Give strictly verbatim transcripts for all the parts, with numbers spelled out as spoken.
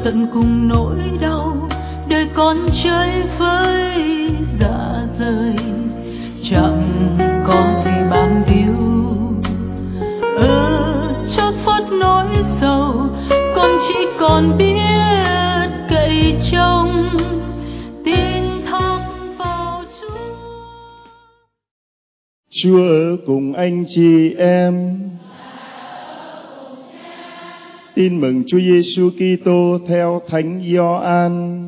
tận cùng nỗi đau, đời con chơi với dạ rời, chẳng có gì bám víu ở chót phút nỗi sầu. Con chỉ còn biết cậy trông tin thăm vào Chúa. Chúa ở cùng anh chị em. Tin mừng Chúa Giêsu Kitô theo Thánh Gioan.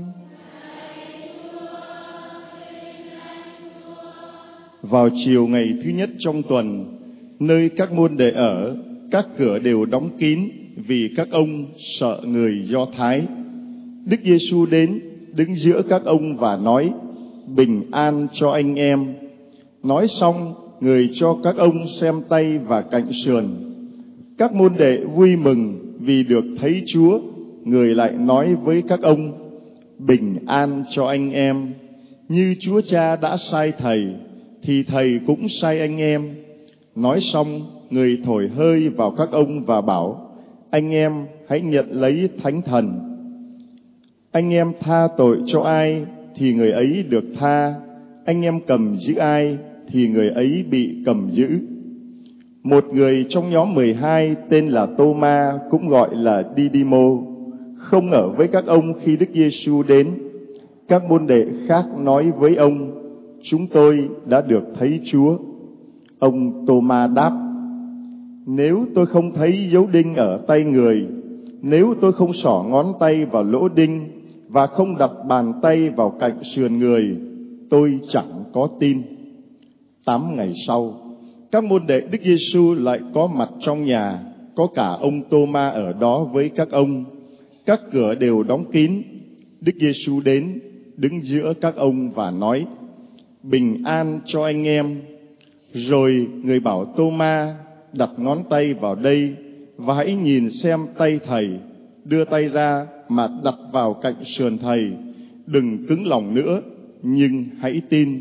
Vào chiều ngày thứ nhất trong tuần, nơi các môn đệ ở, các cửa đều đóng kín vì các ông sợ người Do Thái. Đức Giêsu đến đứng giữa các ông và nói: bình an cho anh em. Nói xong, người cho các ông xem tay và cạnh sườn. Các môn đệ vui mừng vì được thấy Chúa. Người lại nói với các ông: bình an cho anh em. Như Chúa Cha đã sai Thầy, thì Thầy cũng sai anh em. Nói xong, người thổi hơi vào các ông và bảo: anh em hãy nhận lấy Thánh Thần. Anh em tha tội cho ai thì người ấy được tha, anh em cầm giữ ai thì người ấy bị cầm giữ. Một người trong nhóm mười hai tên là Tô-ma, cũng gọi là Đi-đi-mô, không ở với các ông khi Đức Giêsu đến. Các môn đệ khác nói với ông: chúng tôi đã được thấy Chúa. Ông Tô-ma đáp: nếu tôi không thấy dấu đinh ở tay người, nếu tôi không xỏ ngón tay vào lỗ đinh và không đặt bàn tay vào cạnh sườn người, tôi chẳng có tin. Tám ngày sau, các môn đệ Đức Giêsu lại có mặt trong nhà, có cả ông Tô-ma ở đó với các ông. Các cửa đều đóng kín. Đức Giêsu đến đứng giữa các ông và nói: bình an cho anh em. Rồi người bảo Tô-ma: đặt ngón tay vào đây và hãy nhìn xem tay Thầy, đưa tay ra mà đặt vào cạnh sườn Thầy. Đừng cứng lòng nữa, nhưng hãy tin.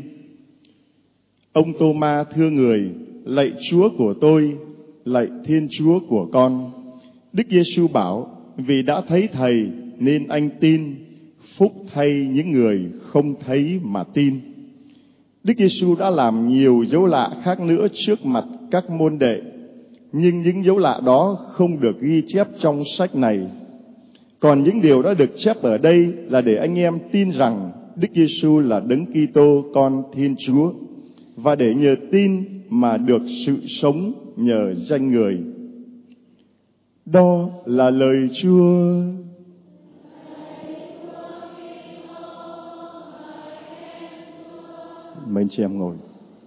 Ông Tô-ma thưa người: lạy Chúa của tôi, lạy Thiên Chúa của con. Đức Giêsu bảo: vì đã thấy Thầy nên anh tin. Phúc thay những người không thấy mà tin. Đức Giêsu đã làm nhiều dấu lạ khác nữa trước mặt các môn đệ, nhưng những dấu lạ đó không được ghi chép trong sách này. Còn những điều đã được chép ở đây là để anh em tin rằng Đức Giêsu là Đấng Kitô, Con Thiên Chúa, và để nhờ tin mà được sự sống nhờ danh Người. Đó là lời Chúa. Mời anh chị em ngồi.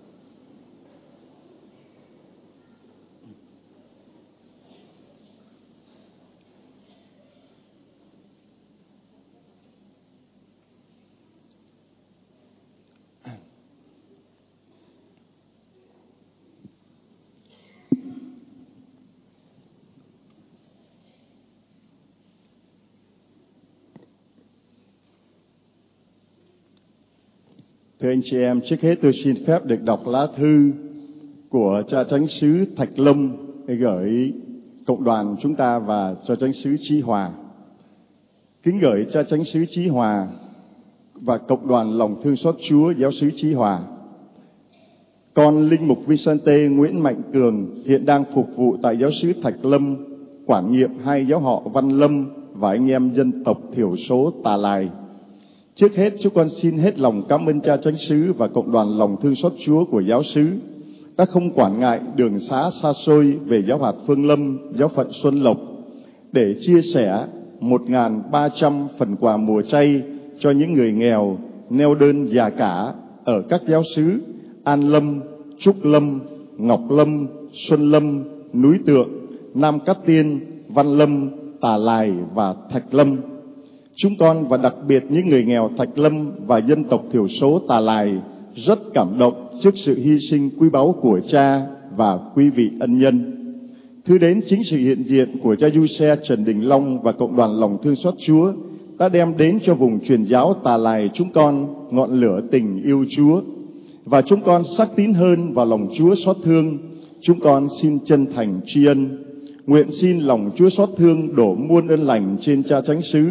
Thưa anh chị em, trước hết tôi xin phép được đọc lá thư của cha chánh xứ Thạch Lâm gửi cộng đoàn chúng ta và cho chánh xứ Chí Hòa. Kính gửi cha chánh xứ Chí Hòa và cộng đoàn lòng thương xót Chúa giáo xứ Chí Hòa. Con linh mục Vicente Nguyễn Mạnh Cường hiện đang phục vụ tại giáo xứ Thạch Lâm, quản nhiệm hai giáo họ Văn Lâm và anh em dân tộc thiểu số Tà Lài. Trước hết, chúng con xin hết lòng cảm ơn cha chánh xứ và cộng đoàn lòng thương xót Chúa của giáo xứ đã không quản ngại đường xá xa xôi về giáo hạt Phương Lâm, giáo phận Xuân Lộc để chia sẻ một nghìn ba trăm phần quà mùa chay cho những người nghèo, neo đơn già cả ở các giáo xứ An Lâm, Trúc Lâm, Ngọc Lâm, Xuân Lâm, Núi Tượng, Nam Cát Tiên, Văn Lâm, Tà Lài và Thạch Lâm. Chúng con và đặc biệt những người nghèo Thạch Lâm và dân tộc thiểu số Tà Lài rất cảm động trước sự hy sinh quý báu của cha và quý vị ân nhân. Thứ đến chính sự hiện diện của cha Du Xe Trần Đình Long và cộng đoàn lòng thương xót Chúa đã đem đến cho vùng truyền giáo Tà Lài chúng con ngọn lửa tình yêu Chúa, và chúng con xác tín hơn vào lòng Chúa xót thương. Chúng con xin chân thành tri ân, nguyện xin lòng Chúa xót thương đổ muôn ơn lành trên cha chánh xứ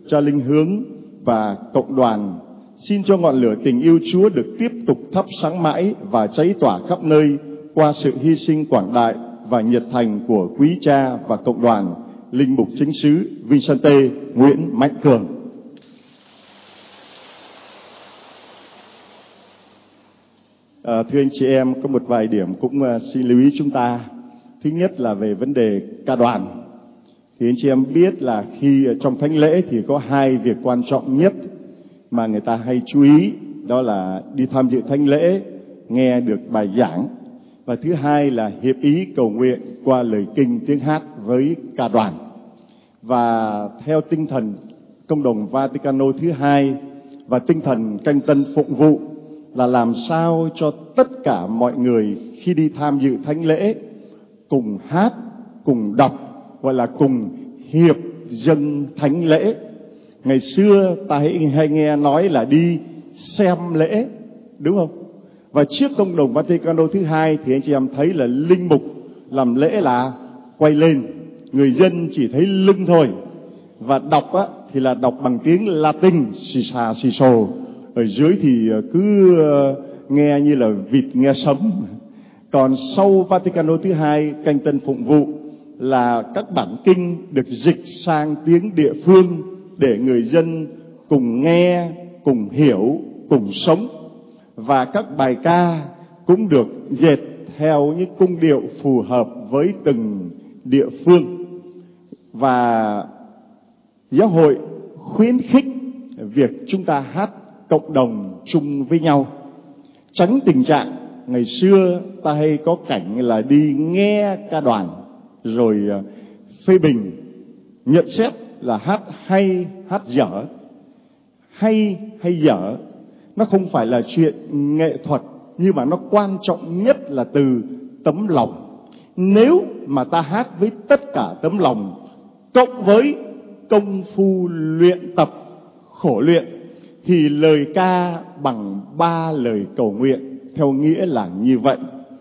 cha linh hướng và cộng đoàn. Xin cho ngọn lửa tình yêu Chúa được tiếp tục thắp sáng mãi và cháy tỏa khắp nơi qua sự hy sinh quảng đại và nhiệt thành của quý cha và cộng đoàn. Linh mục chính xứ Vincente Nguyễn Mạnh Cường. À, thưa anh chị em, có một vài điểm cũng uh, xin lưu ý chúng ta. Thứ nhất là về vấn đề ca đoàn. Thì anh chị em biết là khi trong thánh lễ thì có hai việc quan trọng nhất mà người ta hay chú ý, đó là đi tham dự thánh lễ, nghe được bài giảng, và thứ hai là hiệp ý cầu nguyện qua lời kinh tiếng hát với ca đoàn. Và theo tinh thần Công đồng Vaticano thứ hai và tinh thần canh tân phụng vụ là làm sao cho tất cả mọi người khi đi tham dự thánh lễ cùng hát, cùng đọc, gọi là cùng hiệp dâng thánh lễ. Ngày xưa ta hay, hay nghe nói là đi xem lễ, đúng không? Và trước Công đồng Vaticano thứ hai thì anh chị em thấy là linh mục làm lễ là quay lên, người dân chỉ thấy lưng thôi. Và đọc á, thì là đọc bằng tiếng Latin, xì xà xì xồ. Ở dưới thì cứ nghe như là vịt nghe sấm. Còn sau Vaticano thứ hai, canh tân phụng vụ là các bản kinh được dịch sang tiếng địa phương để người dân cùng nghe, cùng hiểu, cùng sống. Và các bài ca cũng được dệt theo những cung điệu phù hợp với từng địa phương. Và giáo hội khuyến khích việc chúng ta hát cộng đồng chung với nhau, tránh tình trạng ngày xưa ta hay có cảnh là đi nghe ca đoàn rồi phê bình, nhận xét là hát hay, hát dở. Hay hay dở nó không phải là chuyện nghệ thuật, nhưng mà nó quan trọng nhất là từ tấm lòng. Nếu mà ta hát với tất cả tấm lòng cộng với công phu luyện tập khổ luyện thì lời ca bằng ba lời cầu nguyện, theo nghĩa là như vậy.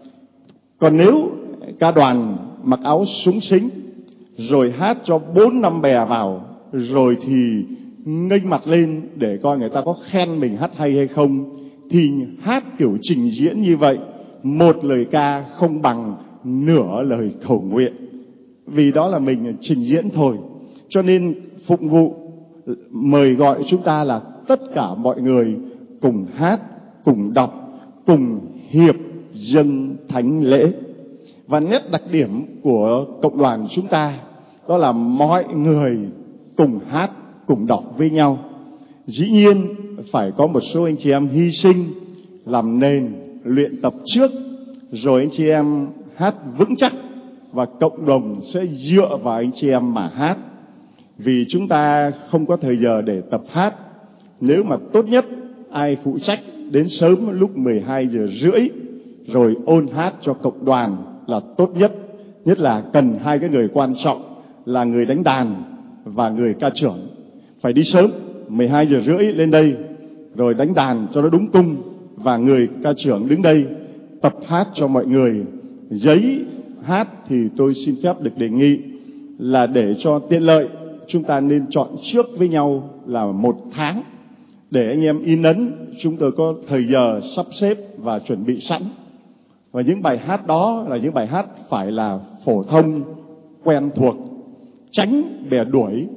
Còn nếu ca đoàn mặc áo súng xính rồi hát cho bốn năm bè vào, rồi thì nghênh mặt lên để coi người ta có khen mình hát hay hay không, thì hát kiểu trình diễn như vậy, một lời ca không bằng nửa lời cầu nguyện, vì đó là mình trình diễn thôi. Cho nên phụng vụ mời gọi chúng ta là tất cả mọi người cùng hát, cùng đọc, cùng hiệp dâng thánh lễ. Và nét đặc điểm của cộng đoàn chúng ta đó là mọi người cùng hát, cùng đọc với nhau. Dĩ nhiên phải có một số anh chị em hy sinh làm nền luyện tập trước, rồi anh chị em hát vững chắc và cộng đồng sẽ dựa vào anh chị em mà hát. Vì chúng ta không có thời giờ để tập hát. Nếu mà tốt nhất ai phụ trách đến sớm lúc mười hai giờ rưỡi rồi ôn hát cho cộng đoàn là tốt nhất. Nhất là cần hai cái người quan trọng là người đánh đàn và người ca trưởng. Phải đi sớm, mười hai giờ rưỡi lên đây, rồi đánh đàn cho nó đúng cung, và người ca trưởng đứng đây tập hát cho mọi người. Giấy hát thì tôi xin phép được đề nghị là để cho tiện lợi, chúng ta nên chọn trước với nhau là một tháng, để anh em in ấn, chúng tôi có thời giờ sắp xếp và chuẩn bị sẵn. Và những bài hát đó là những bài hát phải là phổ thông, quen thuộc, tránh bè đuổi.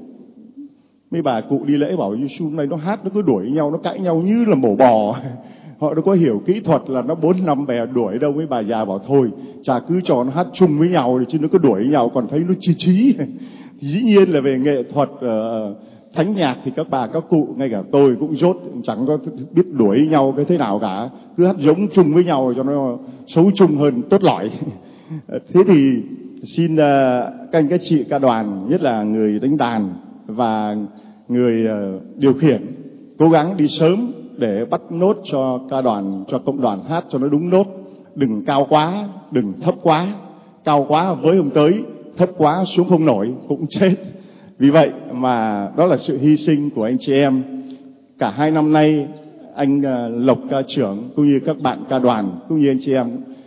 Mấy bà cụ đi lễ bảo Giêsu hôm nay nó hát nó cứ đuổi nhau, nó cãi nhau như là mổ bò. Họ đâu có hiểu kỹ thuật là nó bốn năm bè đuổi đâu. Mấy bà già bảo thôi chả cứ cho nó hát chung với nhau chứ nó cứ đuổi nhau còn thấy nó chi trí. Dĩ nhiên là về nghệ thuật uh, thánh nhạc thì các bà các cụ, ngay cả tôi cũng dốt, chẳng có biết đuổi nhau cái thế nào cả, cứ hát giống chung với nhau cho nó xấu chung hơn tốt lỏi. Thế thì xin uh, các anh các chị ca đoàn, nhất là người đánh đàn và người uh, điều khiển, cố gắng đi sớm để bắt nốt cho ca đoàn, cho cộng đoàn hát cho nó đúng nốt. Đừng cao quá, đừng thấp quá. Cao quá với hôm tới, thấp quá xuống không nổi cũng chết. Vì vậy mà đó là sự hy sinh của anh chị em. Cả hai năm nay anh Lộc ca trưởng cũng như các bạn ca đoàn cũng như anh chị em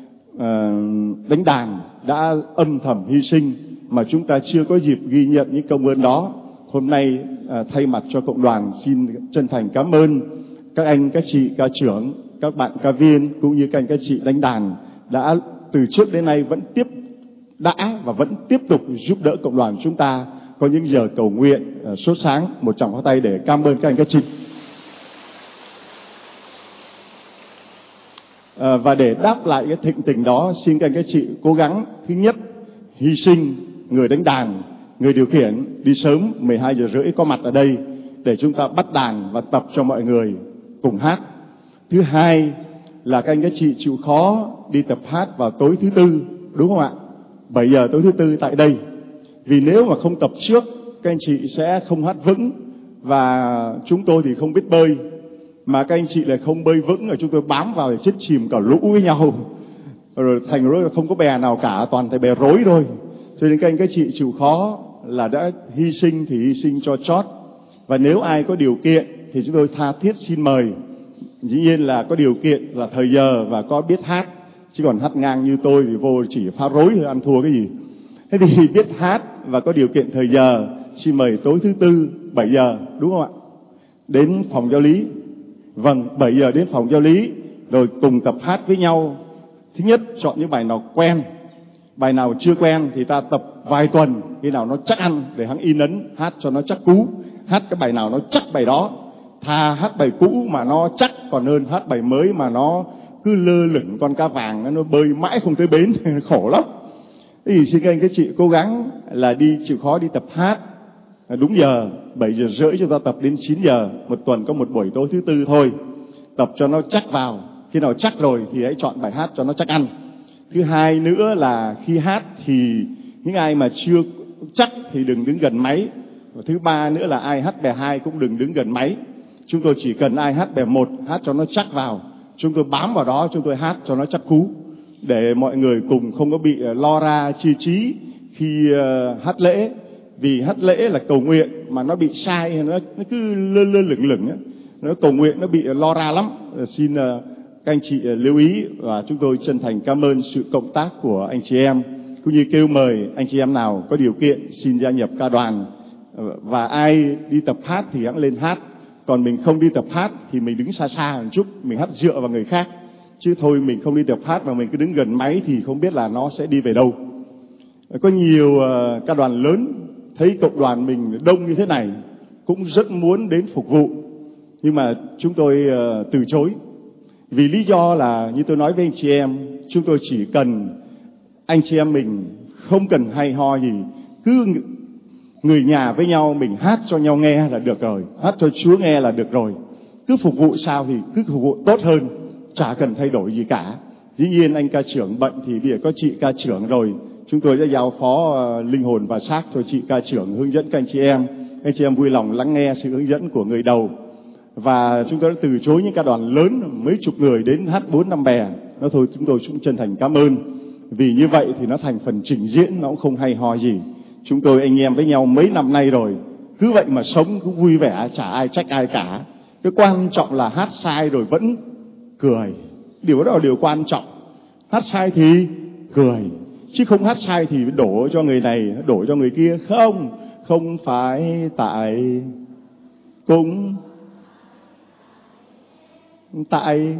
uh, đánh đàn đã âm thầm hy sinh mà chúng ta chưa có dịp ghi nhận những công ơn đó. hôm nay à, thay mặt cho cộng đoàn xin chân thành cảm ơn các anh, các chị ca trưởng, các bạn ca viên cũng như các anh, các chị đánh đàn đã từ trước đến nay vẫn tiếp đã và vẫn tiếp tục giúp đỡ cộng đoàn chúng ta có những giờ cầu nguyện uh, sốt sáng. Một tràng pháo tay để cảm ơn các anh, các chị. Uh, và để đáp lại cái thịnh tình đó, xin các anh, các chị cố gắng thứ nhất hy sinh người đánh đàn, người điều khiển đi sớm mười hai giờ rưỡi có mặt ở đây để chúng ta bắt đàn và tập cho mọi người cùng hát. Thứ hai là các anh, các chị chịu khó đi tập hát vào tối thứ tư, đúng không ạ? bảy giờ tối thứ tư tại đây. Vì nếu mà không tập trước, các anh chị sẽ không hát vững, và chúng tôi thì không biết bơi, mà các anh chị lại không bơi vững, rồi chúng tôi bám vào để chết chìm cả lũ với nhau, rồi thành rồi không có bè nào cả, toàn thấy bè rối thôi. Cho nên các anh, các chị chịu khó là đã hy sinh thì hy sinh cho chót. Và nếu ai có điều kiện thì chúng tôi tha thiết xin mời. Dĩ nhiên là có điều kiện là thời giờ và có biết hát, chứ còn hát ngang như tôi thì vô chỉ phá rối thôi, ăn thua cái gì. Thế thì biết hát và có điều kiện thời giờ, xin mời tối thứ tư bảy giờ, đúng không ạ? Đến phòng giáo lý. Vâng, bảy giờ đến phòng giáo lý, rồi cùng tập hát với nhau. Thứ nhất, chọn những bài nào quen. Bài nào chưa quen thì ta tập vài tuần, khi nào nó chắc ăn để hắn in ấn, hát cho nó chắc cú. Hát cái bài nào nó chắc bài đó. Thà hát bài cũ mà nó chắc còn hơn hát bài mới mà nó cứ lơ lửng con cá vàng, nó bơi mãi không tới bến, khổ lắm. Thế thì xin các anh các chị cố gắng là đi chịu khó đi tập hát đúng giờ, bảy giờ rưỡi chúng ta tập đến chín giờ, một tuần có một buổi tối thứ tư thôi. Tập cho nó chắc vào, khi nào chắc rồi thì hãy chọn bài hát cho nó chắc ăn. Thứ hai nữa là khi hát thì những ai mà chưa chắc thì đừng đứng gần máy. Và thứ ba nữa là ai hát bè hai cũng đừng đứng gần máy. Chúng tôi chỉ cần ai hát bè một, hát cho nó chắc vào, chúng tôi bám vào đó, chúng tôi hát cho nó chắc cú, để mọi người cùng không có bị lo ra chi trí khi uh, hát lễ. Vì hát lễ là cầu nguyện mà nó bị sai, nó, nó cứ lơ lơ lửng lửng ấy. Nó cầu nguyện nó bị lo ra lắm. Xin uh, các anh chị uh, lưu ý, và chúng tôi chân thành cảm ơn sự cộng tác của anh chị em, cũng như kêu mời anh chị em nào có điều kiện xin gia nhập ca đoàn. uh, Và ai đi tập hát thì hãy lên hát, còn mình không đi tập hát thì mình đứng xa xa một chút, mình hát dựa vào người khác. Chứ thôi mình không đi tập hát mà mình cứ đứng gần máy thì không biết là nó sẽ đi về đâu. Có nhiều uh, ca đoàn lớn thấy cộng đoàn mình đông như thế này cũng rất muốn đến phục vụ, nhưng mà chúng tôi uh, từ chối. Vì lý do là như tôi nói với anh chị em, chúng tôi chỉ cần anh chị em mình không cần hay ho gì, cứ người nhà với nhau mình hát cho nhau nghe là được rồi, hát cho Chúa nghe là được rồi. Cứ phục vụ sao thì cứ phục vụ tốt hơn, chả cần thay đổi gì cả. Dĩ nhiên anh ca trưởng bận thì bây giờ có chị ca trưởng rồi, chúng tôi đã giao phó uh, linh hồn và xác cho chị ca trưởng hướng dẫn các anh chị em. Anh chị em vui lòng lắng nghe sự hướng dẫn của người đầu. Và chúng tôi đã từ chối những ca đoàn lớn mấy chục người đến hát bốn năm bè. Nó thôi chúng tôi cũng chân thành cảm ơn. Vì như vậy thì nó thành phần trình diễn, nó cũng không hay ho gì. Chúng tôi anh em với nhau mấy năm nay rồi, cứ vậy mà sống cứ vui vẻ, chả ai trách ai cả. Cái quan trọng là hát sai rồi vẫn cười. Điều đó là điều quan trọng. Hát sai thì cười, chứ không hát sai thì đổ cho người này, đổ cho người kia. Không, không phải tại cũng tại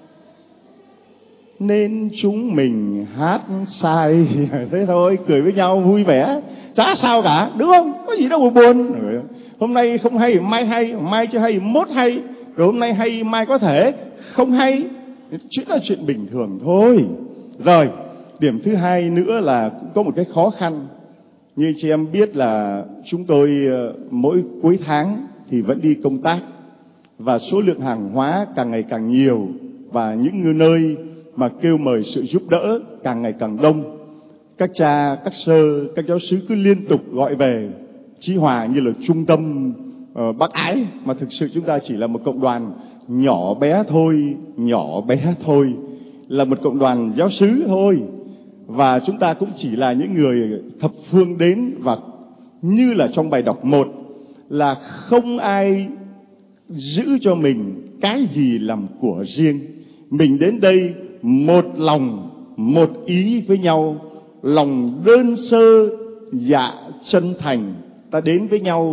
nên chúng mình hát sai. Thế thôi, cười với nhau vui vẻ, chả sao cả, đúng không? Có gì đâu mà buồn. Hôm nay không hay, mai hay, mai chưa hay, mốt hay, rồi hôm nay hay, mai có thể không hay. Chuyện là chuyện bình thường thôi. Rồi, điểm thứ hai nữa là cũng có một cái khó khăn. Như chị em biết là chúng tôi mỗi cuối tháng thì vẫn đi công tác, và số lượng hàng hóa càng ngày càng nhiều, và những nơi mà kêu mời sự giúp đỡ càng ngày càng đông. Các cha, các sơ, các giáo xứ cứ liên tục gọi về Chí Hòa như là trung tâm uh, bác ái, mà thực sự chúng ta chỉ là một cộng đoàn nhỏ bé thôi, nhỏ bé thôi, là một cộng đoàn giáo xứ thôi. Và chúng ta cũng chỉ là những người thập phương đến, và như là trong bài đọc một là không ai giữ cho mình cái gì làm của riêng. Mình đến đây một lòng, một ý với nhau, lòng đơn sơ, dạ chân thành. Ta đến với nhau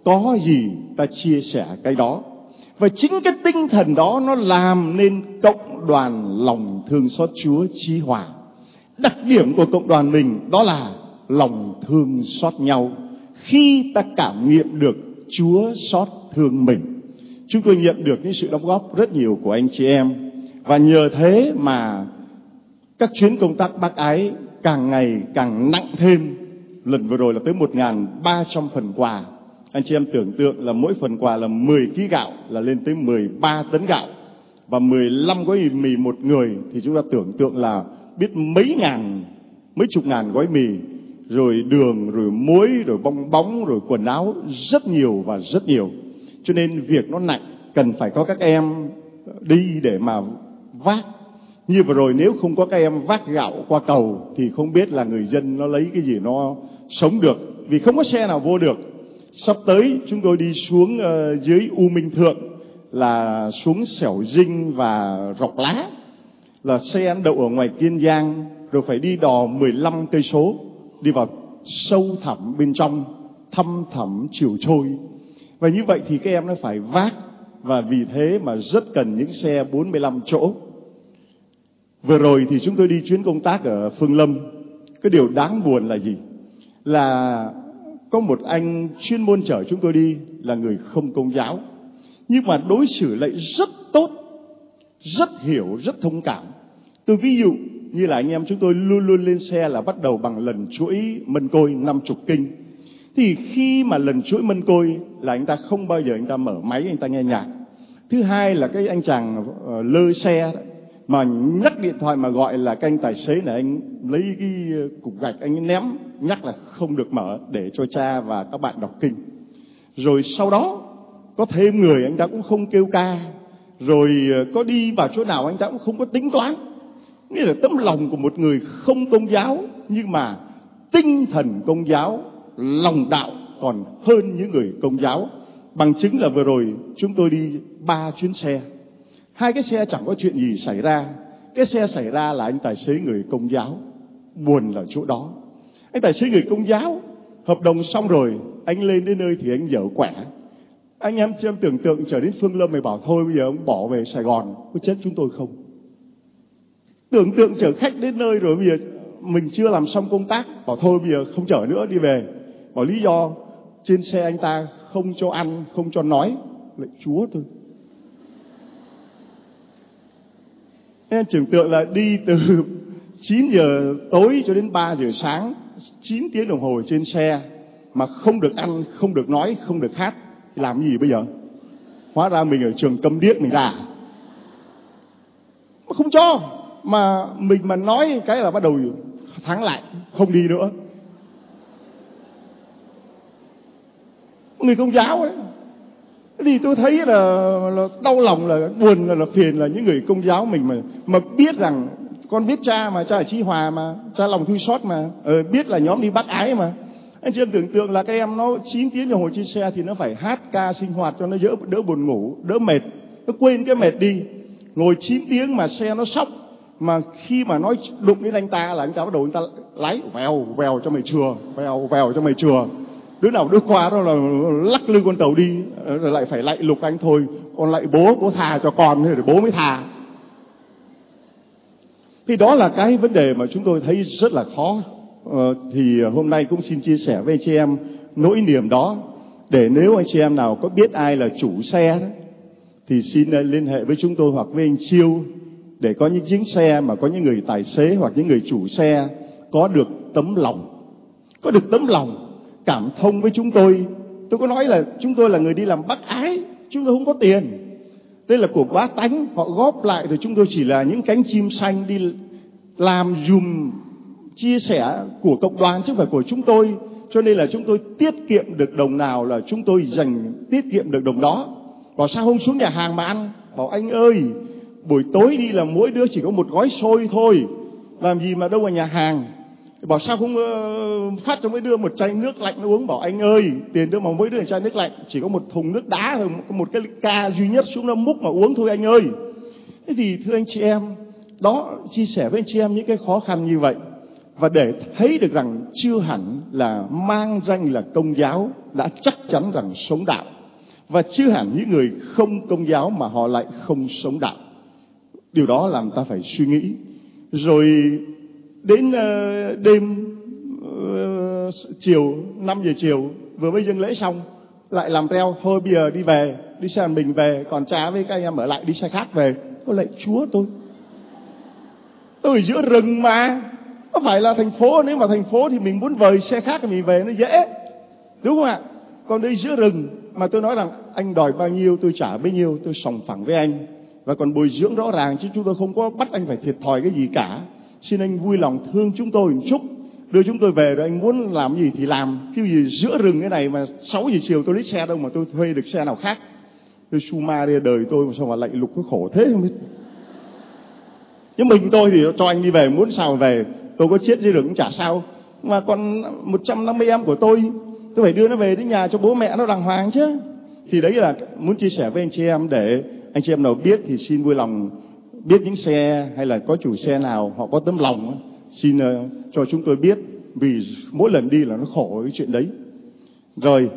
có gì ta chia sẻ cái đó. Và chính cái tinh thần đó nó làm nên cộng đoàn lòng thương xót Chúa Chí Hòa. Đặc điểm của cộng đoàn mình đó là lòng thương xót nhau. Khi ta cảm nghiệm được Chúa xót thương mình, chúng tôi nhận được những sự đóng góp rất nhiều của anh chị em. Và nhờ thế mà các chuyến công tác bác ái càng ngày càng nặng thêm. Lần vừa rồi là tới một nghìn ba trăm phần quà. Anh chị em tưởng tượng là mỗi phần quà là mười ki lô gam gạo, là lên tới mười ba tấn gạo. Và mười lăm gói mì một người, thì chúng ta tưởng tượng là biết mấy ngàn, mấy chục ngàn gói mì, rồi đường, rồi muối, rồi bong bóng, rồi quần áo, rất nhiều và rất nhiều. Cho nên việc nó nặng, cần phải có các em đi để mà vác. Như vừa rồi nếu không có các em vác gạo qua cầu thì không biết là người dân nó lấy cái gì nó sống được, vì không có xe nào vô được. Sắp tới chúng tôi đi xuống uh, dưới U Minh Thượng, là xuống Xẻo Dinh và Rọc Lá, là xe đậu ở ngoài Kiên Giang, rồi phải đi đò mười lăm cây số, đi vào sâu thẳm bên trong, thăm thẳm chiều trôi. Và như vậy thì các em nó phải vác, và vì thế mà rất cần những xe bốn mươi lăm chỗ. Vừa rồi thì chúng tôi đi chuyến công tác ở Phương Lâm. Cái điều đáng buồn là gì? Là có một anh chuyên môn chở chúng tôi đi là người không Công giáo, nhưng mà đối xử lại rất tốt, rất hiểu, rất thông cảm. Tôi ví dụ như là anh em chúng tôi luôn luôn lên xe là bắt đầu bằng lần chuỗi mân côi năm chục kinh. Thì khi mà lần chuỗi mân côi là anh ta không bao giờ anh ta mở máy, anh ta nghe nhạc. Thứ hai là cái anh chàng uh, lơ xe đó, mà nhắc điện thoại mà gọi là cái anh tài xế này, anh lấy cái cục gạch anh ném, nhắc là không được mở để cho cha và các bạn đọc kinh. Rồi sau đó có thêm người anh ta cũng không kêu ca, rồi có đi vào chỗ nào anh ta cũng không có tính toán. Nghĩa là tấm lòng của một người không Công giáo, nhưng mà tinh thần Công giáo, lòng đạo còn hơn những người Công giáo. Bằng chứng là vừa rồi chúng tôi đi ba chuyến xe, hai cái xe chẳng có chuyện gì xảy ra. Cái xe xảy ra là anh tài xế người Công giáo. Buồn là chỗ đó. Anh tài xế người Công giáo, hợp đồng xong rồi, anh lên đến nơi thì anh dở quẻ. Anh em cho em tưởng tượng trở đến Phương Lâm mày bảo thôi bây giờ ông bỏ về Sài Gòn, có chết chúng tôi không? Tưởng tượng chở khách đến nơi rồi bây giờ mình chưa làm xong công tác, bảo thôi bây giờ không chở nữa đi về. Bảo lý do trên xe anh ta không cho ăn, không cho nói. Lạy Chúa tôi. Em tưởng tượng là đi từ chín giờ tối cho đến ba giờ sáng, chín tiếng đồng hồ trên xe, mà không được ăn, không được nói, không được hát. Thì làm gì bây giờ? Hóa ra mình ở trường câm điếc mình ra. Mà không cho. Mà mình mà nói cái là bắt đầu thắng lại, không đi nữa. Người Công giáo ấy. Thì tôi thấy là, là đau lòng, là buồn, là, là phiền là những người Công giáo mình mà mà biết rằng con biết cha mà, cha ở Chí Hòa mà, cha lòng thương xót mà, ờ, biết là nhóm đi bác ái mà. Anh chị em tưởng tượng là các em nó chín tiếng đồng hồ trên xe thì nó phải hát ca sinh hoạt cho nó đỡ, đỡ buồn ngủ, đỡ mệt, nó quên cái mệt đi. Ngồi chín tiếng mà xe nó sóc, mà khi mà nói đụng đến anh ta là anh ta bắt đầu anh ta lái vèo vèo cho mày chừa, vèo vèo cho mày chừa. Đứa nào đứa qua đó là lắc lư con tàu đi, rồi lại phải lạy lục anh thôi, con lạy bố, bố tha cho con rồi bố mới tha. Thì đó là cái vấn đề mà chúng tôi thấy rất là khó. Ờ, thì hôm nay cũng xin chia sẻ với anh chị em nỗi niềm đó, để nếu anh chị em nào có biết ai là chủ xe đó, thì xin liên hệ với chúng tôi hoặc với anh Chiêu, để có những chuyến xe mà có những người tài xế hoặc những người chủ xe có được tấm lòng, có được tấm lòng cảm thông với chúng tôi. Tôi có nói là chúng tôi là người đi làm bác ái, chúng tôi không có tiền. Đây là của Bá Tánh, họ góp lại rồi chúng tôi chỉ là những cánh chim xanh đi làm dùm chia sẻ của cộng đoàn chứ không phải của chúng tôi. Cho nên là chúng tôi tiết kiệm được đồng nào là chúng tôi dành tiết kiệm được đồng đó. Bảo sao không xuống nhà hàng mà ăn? Bảo anh ơi, buổi tối đi là mỗi đứa chỉ có một gói xôi thôi, làm gì mà đâu vào nhà hàng. Bảo sao không uh, phát cho mỗi đứa một chai nước lạnh nó uống. Bảo anh ơi, tiền đâu mà mỗi đứa một chai nước lạnh, chỉ có một thùng nước đá thôi, một cái ca duy nhất xuống nó múc mà uống thôi anh ơi. Thế thì thưa anh chị em, đó chia sẻ với anh chị em những cái khó khăn như vậy. và để thấy được rằng chưa hẳn là mang danh là Công giáo đã chắc chắn rằng sống đạo, và chưa hẳn những người không Công giáo mà họ lại không sống đạo. Điều đó làm ta phải suy nghĩ. Rồi đến uh, đêm uh, chiều năm giờ chiều vừa mới dâng lễ xong lại làm reo, thôi bây giờ đi về, đi xe mình về, còn cha với các anh em ở lại đi xe khác về. Ôi lạy Chúa, tôi tôi ở giữa rừng mà, có phải là thành phố. Nếu mà thành phố thì mình muốn vời xe khác thì mình về nó dễ, đúng không ạ? Còn đây giữa rừng mà tôi nói rằng anh đòi bao nhiêu tôi trả bấy nhiêu, tôi sòng phẳng với anh, và còn bồi dưỡng rõ ràng, chứ chúng tôi không có bắt anh phải thiệt thòi cái gì cả. Xin anh vui lòng thương chúng tôi một chút, đưa chúng tôi về, rồi anh muốn làm gì thì làm. Chứ gì giữa rừng cái này mà sáu giờ chiều tôi lấy xe đâu mà tôi thuê được xe nào khác. Tôi su ma đi đời tôi mà sao mà lạnh lục nó khổ thế không biết. Nhưng mình tôi thì cho anh đi về, muốn sao về, tôi có chết dưới rừng cũng chả sao. Mà còn một trăm năm mươi em của tôi, tôi phải đưa nó về đến nhà cho bố mẹ nó đàng hoàng chứ. Thì đấy là muốn chia sẻ với anh chị em, để anh chị em nào biết thì xin vui lòng biết những xe hay là có chủ xe nào họ có tấm lòng, xin uh, cho chúng tôi biết, vì mỗi lần đi là nó khổ cái chuyện đấy. Rồi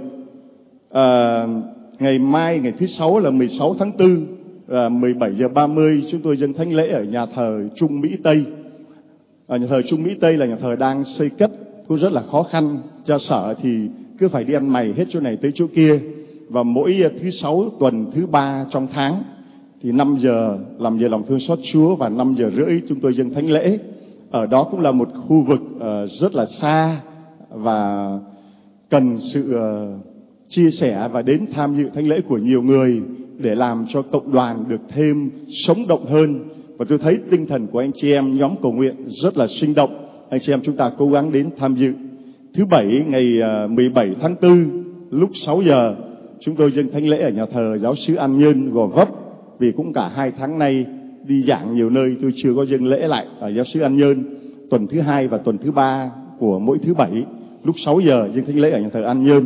uh, ngày mai, ngày thứ sáu là mười sáu tháng tư, là mười bảy giờ ba mươi chúng tôi dâng thánh lễ ở nhà thờ Trung Mỹ Tây. Ở nhà thờ Trung Mỹ Tây là nhà thờ đang xây cất, cũng rất là khó khăn. Cha sở thì cứ phải đi ăn mày hết chỗ này tới chỗ kia. Và mỗi thứ sáu tuần thứ ba trong tháng thì năm giờ làm giờ lòng thương xót Chúa, và năm giờ rưỡi chúng tôi dâng thánh lễ. Ở đó cũng là một khu vực uh, rất là xa và cần sự uh, chia sẻ và đến tham dự thánh lễ của nhiều người để làm cho cộng đoàn được thêm sống động hơn. Và tôi thấy tinh thần của anh chị em nhóm cầu nguyện rất là sinh động. Anh chị em chúng ta cố gắng đến tham dự. Thứ bảy ngày mười bảy tháng tư lúc sáu giờ chúng tôi dâng thánh lễ ở nhà thờ giáo xứ An Nhơn, Gò Vấp. Vì cũng cả hai tháng nay đi giảng nhiều nơi, tôi chưa có dâng lễ lại ở giáo xứ An Nhơn. Tuần thứ hai và tuần thứ ba của mỗi thứ bảy lúc sáu giờ dâng thánh lễ ở nhà thờ An Nhơn.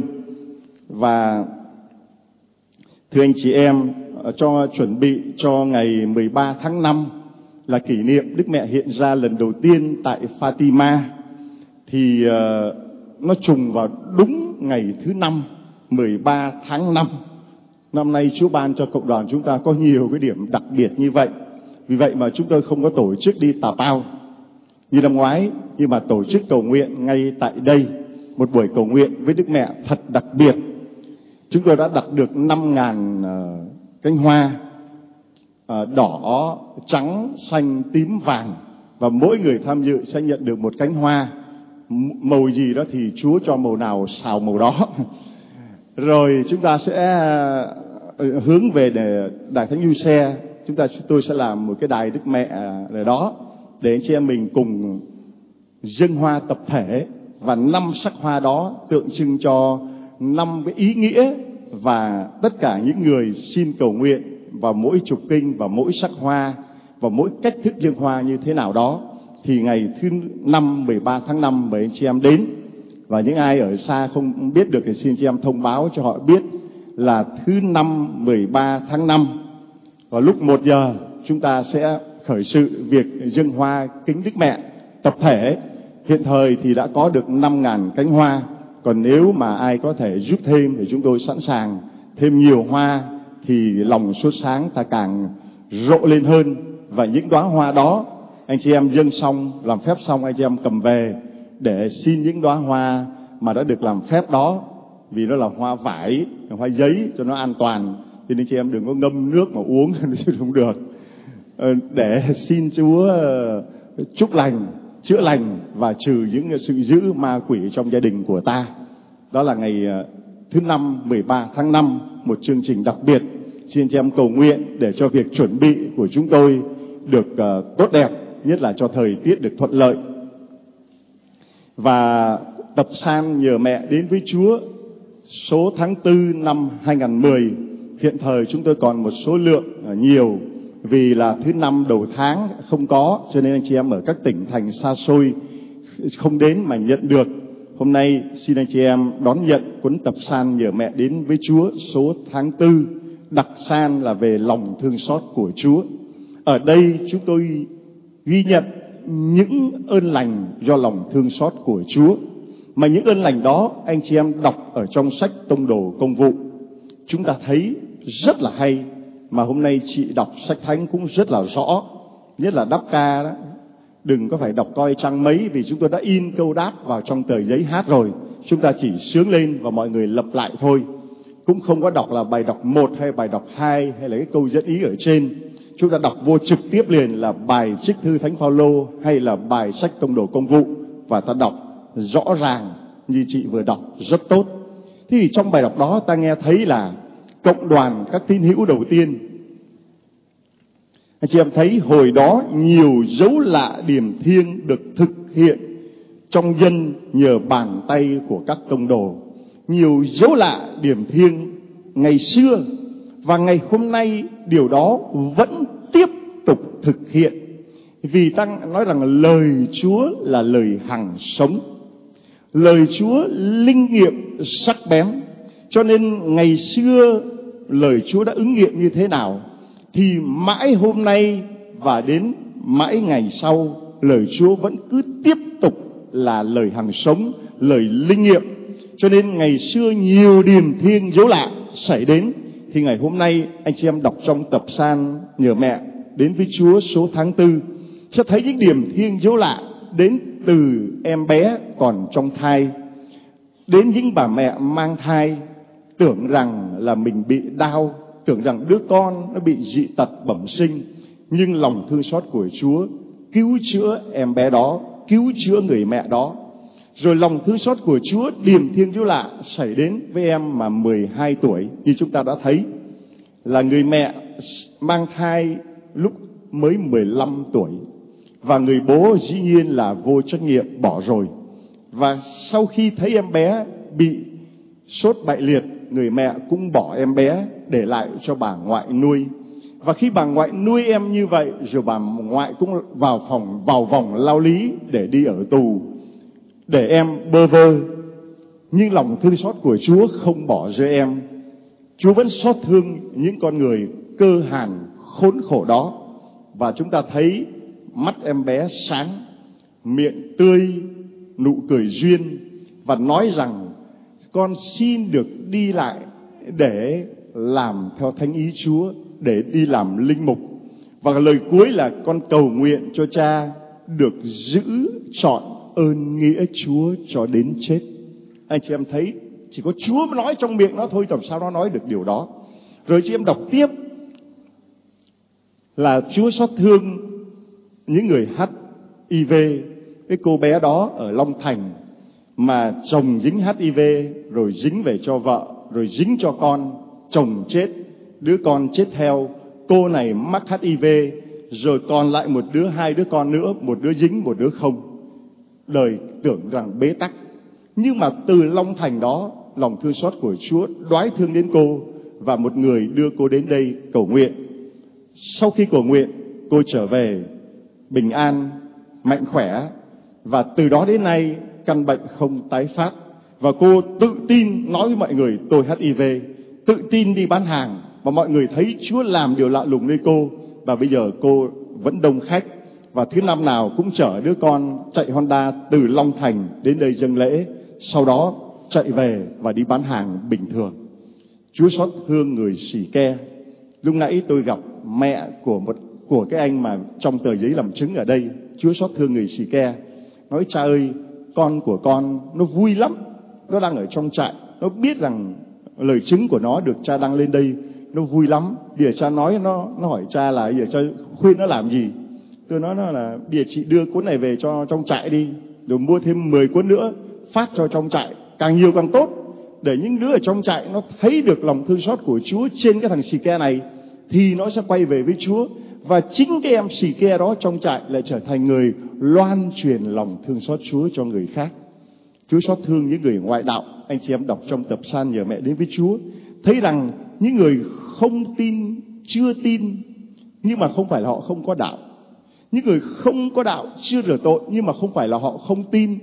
Và thưa anh chị em, cho chuẩn bị cho ngày mười ba tháng năm là kỷ niệm Đức Mẹ hiện ra lần đầu tiên tại Fatima, thì uh, nó trùng vào đúng ngày thứ năm mười ba tháng năm. Năm nay Chúa ban cho cộng đoàn chúng ta có nhiều cái điểm đặc biệt như vậy. Vì vậy mà chúng tôi không có tổ chức đi Tà Pao như năm ngoái, nhưng mà tổ chức cầu nguyện ngay tại đây, một buổi cầu nguyện với Đức Mẹ thật đặc biệt. Chúng tôi đã đặt được năm ngàn uh, cánh hoa uh, đỏ, trắng, xanh, tím, vàng, và mỗi người tham dự sẽ nhận được một cánh hoa. Màu gì đó thì Chúa cho màu nào xào màu đó. Rồi chúng ta sẽ uh, hướng về để Đài Thánh Du Xe. Chúng ta tôi sẽ làm một cái đài Đức Mẹ ở đó để anh chị em mình cùng dâng hoa tập thể, và năm sắc hoa đó tượng trưng cho năm cái ý nghĩa và tất cả những người xin cầu nguyện vào mỗi trục kinh và mỗi sắc hoa và mỗi cách thức dâng hoa như thế nào đó. Thì ngày thứ năm mười ba tháng năm mời anh chị em đến. Và những ai ở xa không biết được thì xin chị em thông báo cho họ biết là thứ năm mười ba tháng năm vào lúc một giờ chúng ta sẽ khởi sự việc dâng hoa kính Đức Mẹ tập thể. Hiện thời thì đã có được năm ngàn cánh hoa. Còn nếu mà ai có thể giúp thêm thì chúng tôi sẵn sàng thêm nhiều hoa, thì lòng sốt sáng ta càng rộ lên hơn. Và những đóa hoa đó anh chị em dâng xong, làm phép xong, anh chị em cầm về để xin những đóa hoa mà đã được làm phép đó. Vì nó là hoa vải, hoa giấy cho nó an toàn, thì anh chị em đừng có ngâm nước mà uống chứ không được. Để xin Chúa chúc lành, chữa lành và trừ những sự dữ ma quỷ trong gia đình của ta. Đó là ngày thứ năm mười ba tháng năm, một chương trình đặc biệt. Xin chị em cầu nguyện để cho việc chuẩn bị của chúng tôi được uh, tốt đẹp, nhất là cho thời tiết được thuận lợi. Và tập san nhờ mẹ đến với Chúa số tháng tư năm hai nghìn không trăm mười. Hiện thời chúng tôi còn một số lượng uh, nhiều, vì là thứ năm đầu tháng không có, cho nên anh chị em ở các tỉnh thành xa xôi không đến mà nhận được. Hôm nay xin anh chị em đón nhận cuốn tập san nhờ mẹ đến với Chúa số tháng tư. Đặc san là về lòng thương xót của Chúa. Ở đây chúng tôi ghi nhận những ơn lành do lòng thương xót của Chúa. Mà những ơn lành đó anh chị em đọc ở trong sách Tông Đồ Công vụ, chúng ta thấy rất là hay. Mà hôm nay chị đọc sách thánh cũng rất là rõ, nhất là đáp ca đó. Đừng có phải đọc coi trang mấy, vì chúng tôi đã in câu đáp vào trong tờ giấy hát rồi. Chúng ta chỉ sướng lên và mọi người lặp lại thôi. Cũng không có đọc là bài đọc một hay bài đọc hai hay là cái câu dẫn ý ở trên. Chúng ta đọc vô trực tiếp liền là bài trích thư Thánh Phaolô hay là bài sách Tông Đồ Công vụ, và ta đọc rõ ràng như chị vừa đọc rất tốt. Thế thì trong bài đọc đó ta nghe thấy là cộng đoàn các tín hữu đầu tiên. Anh chị em thấy hồi đó nhiều dấu lạ điềm thiêng được thực hiện trong dân nhờ bàn tay của các tông đồ. Nhiều dấu lạ điềm thiêng ngày xưa và ngày hôm nay điều đó vẫn tiếp tục thực hiện. Vì ta nói rằng lời Chúa là lời hằng sống, lời Chúa linh nghiệm sắc bén. Cho nên ngày xưa lời Chúa đã ứng nghiệm như thế nào thì mãi hôm nay và đến mãi ngày sau, lời Chúa vẫn cứ tiếp tục là lời hằng sống, lời linh nghiệm. Cho nên ngày xưa nhiều điềm thiêng dấu lạ xảy đến, thì ngày hôm nay anh chị em đọc trong tập san nhờ mẹ đến với Chúa số tháng tư, sẽ thấy những điềm thiêng dấu lạ đến từ em bé còn trong thai, đến những bà mẹ mang thai tưởng rằng là mình bị đau, tưởng rằng đứa con nó bị dị tật bẩm sinh, nhưng lòng thương xót của Chúa cứu chữa em bé đó, cứu chữa người mẹ đó. Rồi lòng thương xót của Chúa điềm thiêng dấu lạ xảy đến với em mà mười hai tuổi, như chúng ta đã thấy là người mẹ mang thai lúc mới mười lăm tuổi, và người bố dĩ nhiên là vô trách nhiệm bỏ rồi. Và sau khi thấy em bé bị sốt bại liệt, người mẹ cũng bỏ em bé để lại cho bà ngoại nuôi. Và khi bà ngoại nuôi em như vậy, rồi bà ngoại cũng vào phòng vào vòng lao lý để đi ở tù, để em bơ vơ. Nhưng lòng thương xót của Chúa không bỏ rơi em. Chúa vẫn xót thương những con người cơ hàn khốn khổ đó. Và chúng ta thấy mắt em bé sáng, miệng tươi, nụ cười duyên, và nói rằng con xin được đi lại để làm theo thánh ý Chúa, để đi làm linh mục. Và lời cuối là con cầu nguyện cho cha được giữ trọn ơn nghĩa Chúa cho đến chết. Anh chị em thấy chỉ có Chúa mới nói trong miệng nó thôi, làm sao nó nói được điều đó. Rồi chị em đọc tiếp là Chúa xót thương những người hát i vê. Cái cô bé đó ở Long Thành mà chồng dính hát i vê, rồi dính về cho vợ, rồi dính cho con, chồng chết, đứa con chết theo, cô này mắc hát i vê, rồi còn lại một đứa, hai đứa con nữa, một đứa dính, một đứa không. Đời tưởng rằng bế tắc. Nhưng mà từ Long Thành đó, lòng thương xót của Chúa đoái thương đến cô, và một người đưa cô đến đây cầu nguyện. Sau khi cầu nguyện, cô trở về bình an, mạnh khỏe, và từ đó đến nay căn bệnh không tái phát. Và cô tự tin nói với mọi người tôi hát i vê, tự tin đi bán hàng, và mọi người thấy Chúa làm điều lạ lùng với cô. Và bây giờ cô vẫn đông khách, và thứ năm nào cũng chở đứa con chạy Honda từ Long Thành đến đây dâng lễ, sau đó chạy về và đi bán hàng bình thường. Chúa xót thương người xì ke. Lúc nãy tôi gặp mẹ của một của cái anh mà trong tờ giấy làm chứng ở đây. Chúa xót thương người xì ke, nói cha ơi, con của con nó vui lắm, nó đang ở trong trại, nó biết rằng lời chứng của nó được cha đăng lên đây, nó vui lắm. Bây giờ cha nói nó nó hỏi cha là bây giờ cha khuyên nó làm gì. Tôi nói nó là bây giờ chị đưa cuốn này về cho trong trại đi, rồi mua thêm mười cuốn nữa phát cho trong trại, càng nhiều càng tốt, để những đứa ở trong trại nó thấy được lòng thương xót của Chúa trên cái thằng xì ke này, thì nó sẽ quay về với Chúa. Và chính cái em xì ke đó trong trại lại trở thành người loan truyền lòng thương xót Chúa cho người khác. Chúa xót thương những người ngoại đạo. Anh chị em đọc trong tập san nhờ mẹ đến với Chúa, thấy rằng những người không tin, chưa tin, nhưng mà không phải là họ không có đạo. Những người không có đạo, chưa rửa tội, nhưng mà không phải là họ không tin.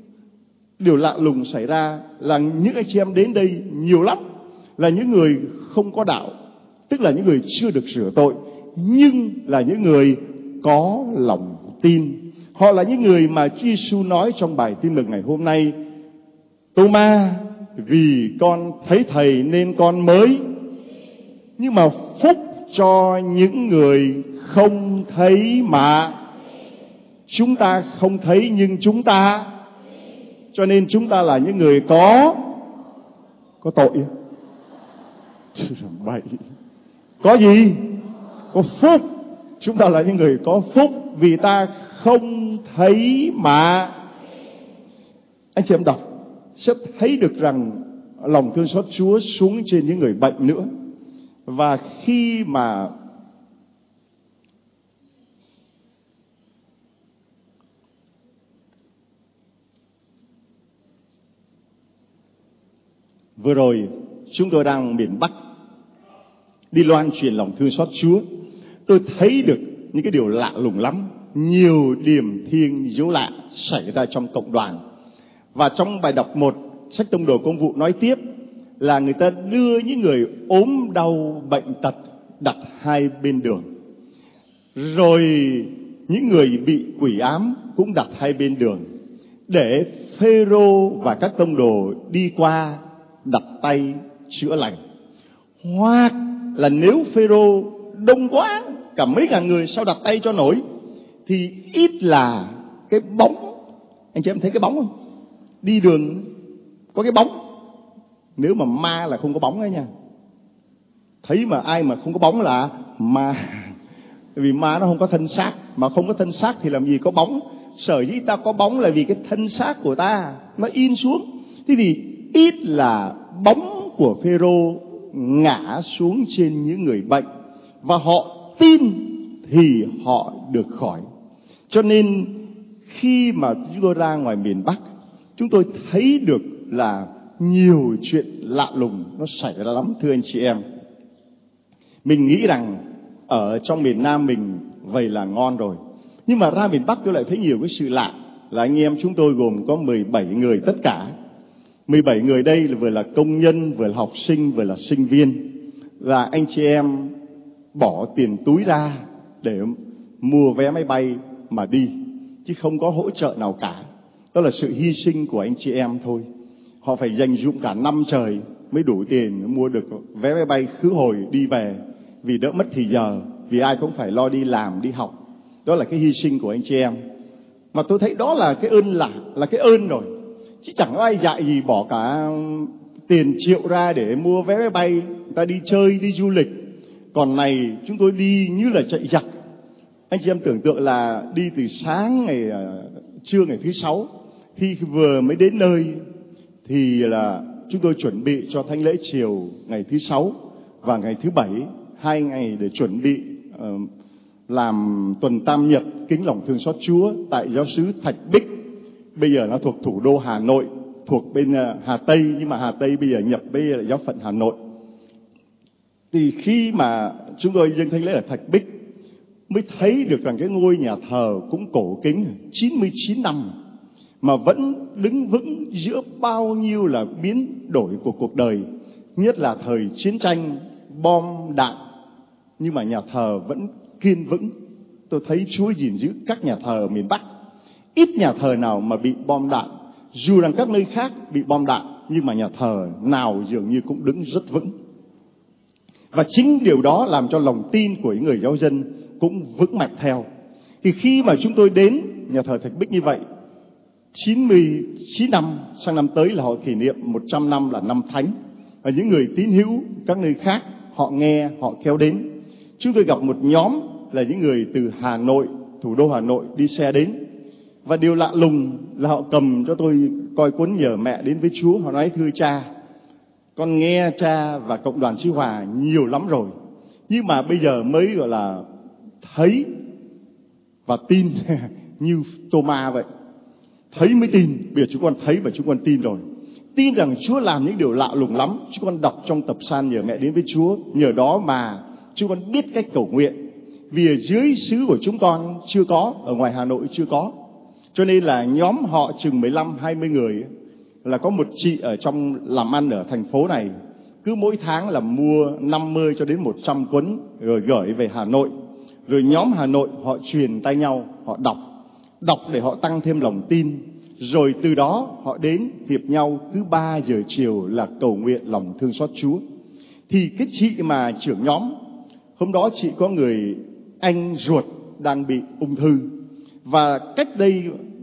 Điều lạ lùng xảy ra là những anh chị em đến đây nhiều lắm là những người không có đạo, tức là những người chưa được rửa tội, nhưng là những người có lòng tin. Họ là những người mà Chúa Giêsu nói trong bài tin mừng ngày hôm nay: Tô-ma, vì con thấy Thầy nên con mới. Nhưng mà phúc cho những người không thấy mà. Chúng ta không thấy nhưng chúng ta, cho nên chúng ta là những người có có tội. Bậy. Có gì? Có phúc. Chúng ta là những người có phúc vì ta không thấy mà. Anh chị em đọc sẽ thấy được rằng lòng thương xót Chúa xuống trên những người bệnh nữa. Và khi mà vừa rồi chúng tôi đang miền Bắc đi loan truyền lòng thương xót Chúa, tôi thấy được những cái điều lạ lùng lắm, nhiều điềm thiêng dấu lạ xảy ra trong cộng đoàn. Và trong bài đọc một sách Tông đồ Công vụ nói tiếp là người ta đưa những người ốm đau bệnh tật đặt hai bên đường, rồi những người bị quỷ ám cũng đặt hai bên đường, để Phêrô và các tông đồ đi qua đặt tay chữa lành. Hoặc là nếu Phêrô đông quá, cả mấy ngàn người sao đặt tay cho nổi, thì ít là cái bóng. Anh chị em thấy cái bóng không? Đi đường có cái bóng. Nếu mà ma là không có bóng ấy nha. Thấy mà ai mà không có bóng là ma. Vì ma nó không có thân xác, mà không có thân xác thì làm gì có bóng. Sở dĩ ta có bóng là vì cái thân xác của ta nó in xuống. Thế thì ít là bóng của Phêrô ngã xuống trên những người bệnh, và họ tin thì họ được khỏi. Cho nên khi mà chúng tôi ra ngoài miền Bắc, chúng tôi thấy được là nhiều chuyện lạ lùng nó xảy ra lắm, thưa anh chị em. Mình nghĩ rằng ở trong miền Nam mình vậy là ngon rồi, nhưng mà ra miền Bắc tôi lại thấy nhiều cái sự lạ. Là anh em chúng tôi gồm có mười bảy người tất cả. mười bảy người đây là vừa là công nhân, vừa là học sinh, vừa là sinh viên. Là anh chị em bỏ tiền túi ra để mua vé máy bay mà đi, chứ không có hỗ trợ nào cả. Đó là sự hy sinh của anh chị em thôi. Họ phải dành dụm cả năm trời mới đủ tiền mua được vé máy bay khứ hồi đi về, vì đỡ mất thì giờ, vì ai cũng phải lo đi làm, đi học. Đó là cái hy sinh của anh chị em. Mà tôi thấy đó là cái ơn lạ, là cái ơn rồi. Chứ chẳng có ai dạy gì bỏ cả tiền triệu ra để mua vé máy bay, người ta đi chơi, đi du lịch. Còn này chúng tôi đi như là chạy giặc. Anh chị em tưởng tượng là đi từ sáng ngày trưa ngày thứ sáu, khi vừa mới đến nơi thì là chúng tôi chuẩn bị cho thánh lễ chiều ngày thứ sáu và ngày thứ bảy, hai ngày để chuẩn bị uh, làm tuần tam nhật kính lòng thương xót Chúa tại giáo xứ Thạch Bích. Bây giờ nó thuộc thủ đô Hà Nội, thuộc bên uh, Hà Tây, nhưng mà Hà Tây bây giờ nhập với giáo phận Hà Nội. Thì khi mà chúng tôi dâng thánh lễ ở Thạch Bích, mới thấy được rằng cái ngôi nhà thờ cũng cổ kính chín mươi chín năm mà vẫn đứng vững giữa bao nhiêu là biến đổi của cuộc đời, nhất là thời chiến tranh, bom đạn, nhưng mà nhà thờ vẫn kiên vững. Tôi thấy Chúa gìn giữ các nhà thờ ở miền Bắc. Ít nhà thờ nào mà bị bom đạn, dù rằng các nơi khác bị bom đạn, nhưng mà nhà thờ nào dường như cũng đứng rất vững. Và chính điều đó làm cho lòng tin của những người giáo dân cũng vững mạnh theo. Thì khi mà chúng tôi đến nhà thờ Thạch Bích như vậy, chín mươi chín năm, sang năm tới là họ kỷ niệm một trăm năm là năm Thánh. Và những người tín hữu các nơi khác họ nghe, họ kéo đến. Chúng tôi gặp một nhóm là những người từ Hà Nội, thủ đô Hà Nội đi xe đến. Và điều lạ lùng là họ cầm cho tôi coi cuốn Nhờ Mẹ Đến Với Chúa. Họ nói: thưa cha, con nghe cha và cộng đoàn Chí Hòa nhiều lắm rồi, nhưng mà bây giờ mới gọi là thấy và tin như Tô-ma vậy. Thấy mới tin, bây giờ chúng con thấy và chúng con tin rồi. Tin rằng Chúa làm những điều lạ lùng lắm. Chúng con đọc trong tập san Nhờ Mẹ Đến Với Chúa, nhờ đó mà chúng con biết cách cầu nguyện. Vì ở dưới xứ của chúng con chưa có, ở ngoài Hà Nội chưa có. Cho nên là nhóm họ chừng mười lăm hai mươi người, là có một chị ở trong làm ăn ở thành phố này, cứ mỗi tháng là mua năm mươi cho đến một trăm cuốn rồi gửi về Hà Nội. Rồi nhóm Hà Nội họ truyền tay nhau, họ đọc. đọc để họ tăng thêm lòng tin. Rồi từ đó họ đến hiệp nhau cứ ba giờ chiều là cầu nguyện lòng thương xót Chúa. Thì cái chị mà trưởng nhóm, hôm đó chị có người anh ruột đang bị ung thư. Và cách đây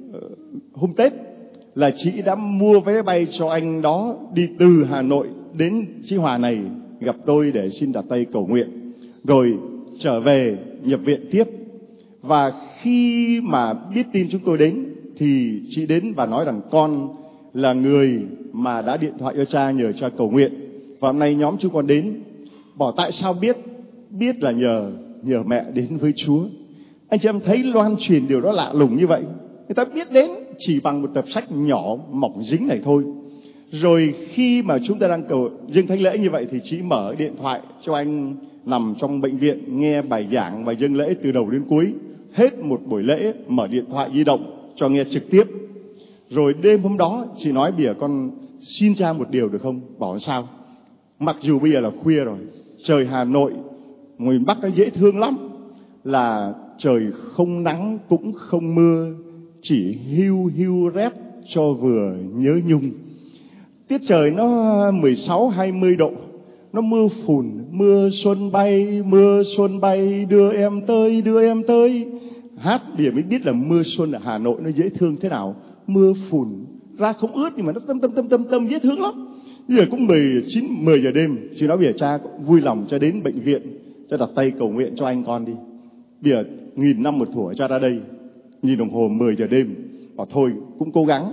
hôm Tết là chị đã mua vé bay cho anh đó đi từ Hà Nội đến Chí Hòa này gặp tôi để xin đặt tay cầu nguyện. Rồi trở về nhập viện tiếp. Và khi mà biết tin chúng tôi đến thì chị đến và nói rằng con là người mà đã điện thoại cho cha nhờ cha cầu nguyện. Và hôm nay nhóm chúng con đến. Bảo tại sao biết? Biết là nhờ nhờ mẹ đến với Chúa. Anh chị em thấy loan truyền điều đó lạ lùng như vậy. Người ta biết đến chỉ bằng một tập sách nhỏ mỏng dính này thôi. Rồi khi mà chúng ta đang cầu dâng thánh lễ như vậy thì chị mở điện thoại cho anh nằm trong bệnh viện nghe bài giảng và dâng lễ từ đầu đến cuối. Hết một buổi lễ mở điện thoại di động cho nghe trực tiếp. Rồi đêm hôm đó chị nói bây giờ con xin cha một điều được không? Bảo sao? Mặc dù bây giờ là khuya rồi, trời Hà Nội ngoài Bắc nó dễ thương lắm, là trời không nắng cũng không mưa, chỉ hiu hiu rét cho vừa nhớ nhung. Tiết trời nó mười sáu hai mươi độ, nó mưa phùn, mưa xuân bay, mưa xuân bay đưa em tới, đưa em tới. Hát để mới biết là mưa xuân ở Hà Nội nó dễ thương thế nào. Mưa phùn ra không ướt nhưng mà nó tâm tâm tâm tâm tâm dễ thương lắm. Bây giờ cũng mười chín mười giờ đêm, chị nói bây giờ cha vui lòng cho đến bệnh viện, cho đặt tay cầu nguyện cho anh con đi. Bây giờ nghìn năm một thuở cha ra đây, nhìn đồng hồ mười giờ đêm, bảo thôi cũng cố gắng.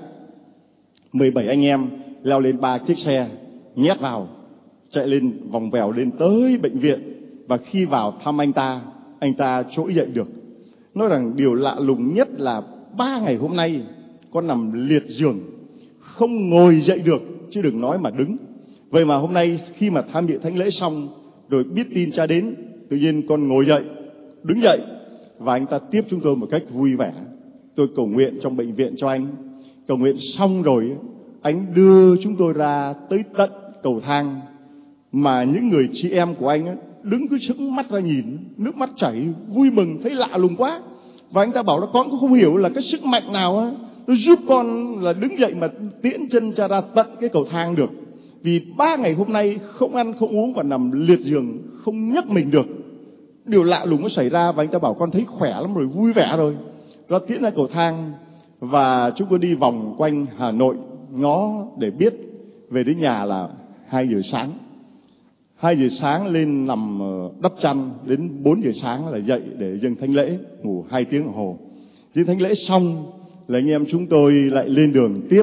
mười bảy anh em leo lên ba chiếc xe nhét vào, chạy lên vòng vèo lên tới bệnh viện. Và khi vào thăm anh ta, anh ta trỗi dậy được. Nói rằng điều lạ lùng nhất là ba ngày hôm nay con nằm liệt giường, không ngồi dậy được, chứ đừng nói mà đứng. Vậy mà hôm nay khi mà tham dự thánh lễ xong, rồi biết tin cha đến, tự nhiên con ngồi dậy, đứng dậy. Và anh ta tiếp chúng tôi một cách vui vẻ. Tôi cầu nguyện trong bệnh viện cho anh. Cầu nguyện xong rồi, anh đưa chúng tôi ra tới tận cầu thang. Mà những người chị em của anh đứng cứ sững mắt ra nhìn, nước mắt chảy, vui mừng, thấy lạ lùng quá. Và anh ta bảo là con cũng không hiểu là cái sức mạnh nào á, nó giúp con là đứng dậy mà tiễn chân cha ra tận cái cầu thang được. Vì ba ngày hôm nay không ăn không uống và nằm liệt giường, không nhấc mình được. Điều lạ lùng nó xảy ra và anh ta bảo con thấy khỏe lắm rồi, vui vẻ rồi. Nó tiễn ra cầu thang và chúng tôi đi vòng quanh Hà Nội ngó để biết. Về đến nhà là hai giờ sáng. Hai giờ sáng lên nằm đắp chăn, đến bốn giờ sáng là dậy để dâng thánh lễ, ngủ hai tiếng đồng hồ. Dâng thánh lễ xong là anh em chúng tôi lại lên đường tiếp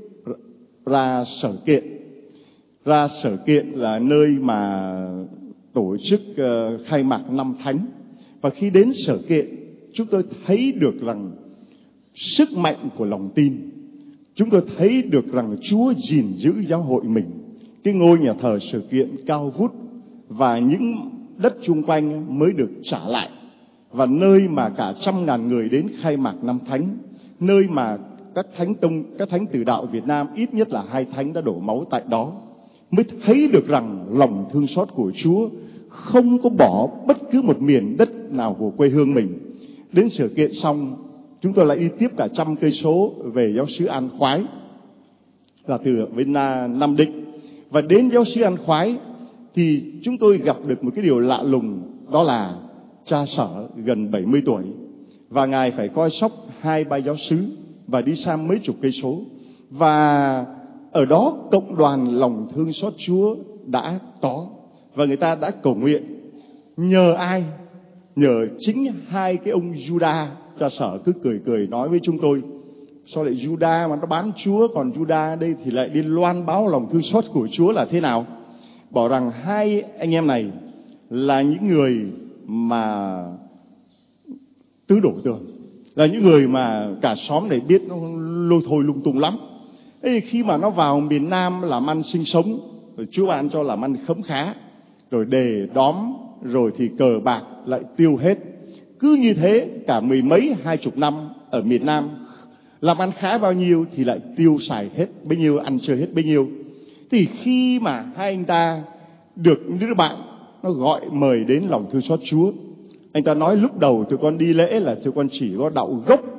ra Sở Kiện. Ra Sở Kiện là nơi mà tổ chức uh, khai mạc năm thánh. Và khi đến Sở Kiện, chúng tôi thấy được rằng sức mạnh của lòng tin. Chúng tôi thấy được rằng Chúa gìn giữ giáo hội mình. Cái ngôi nhà thờ Sở Kiện cao vút và những đất chung quanh mới được trả lại. Và nơi mà cả trăm ngàn người đến khai mạc năm thánh, nơi mà các thánh tông, các thánh tử đạo Việt Nam ít nhất là hai thánh đã đổ máu tại đó, mới thấy được rằng lòng thương xót của Chúa không có bỏ bất cứ một miền đất nào của quê hương mình. Đến Sở Kiện xong, chúng tôi lại đi tiếp cả trăm cây số về giáo xứ An Khoái, là từ bên Nam Định. Và đến giáo xứ An Khoái thì chúng tôi gặp được một cái điều lạ lùng, đó là cha Sở gần bảy mươi tuổi và ngài phải coi sóc hai ba giáo xứ và đi xa mấy chục cây số. Và ở đó cộng đoàn lòng thương xót Chúa đã có, và người ta đã cầu nguyện. Nhờ ai? Nhờ chính hai cái ông Juda. Cha Sở cứ cười cười nói với chúng tôi, sao lại Juda mà nó bán Chúa, còn Juda đây thì lại đi loan báo lòng thương xót của Chúa là thế nào? Bảo rằng hai anh em này là những người mà tứ đổ tường, là những người mà cả xóm này biết nó lôi thôi lung tung lắm. Thế khi mà nó vào miền Nam làm ăn sinh sống, rồi Chúa ban cho làm ăn khấm khá, rồi đề đóm, rồi thì cờ bạc lại tiêu hết. Cứ như thế cả mười mấy hai chục năm ở miền Nam, làm ăn khá bao nhiêu thì lại tiêu xài hết bấy nhiêu, ăn chơi hết bấy nhiêu. Thì khi mà hai anh ta được đứa bạn nó gọi mời đến lòng thương xót Chúa, anh ta nói lúc đầu tụi con đi lễ là tụi con chỉ có đậu gốc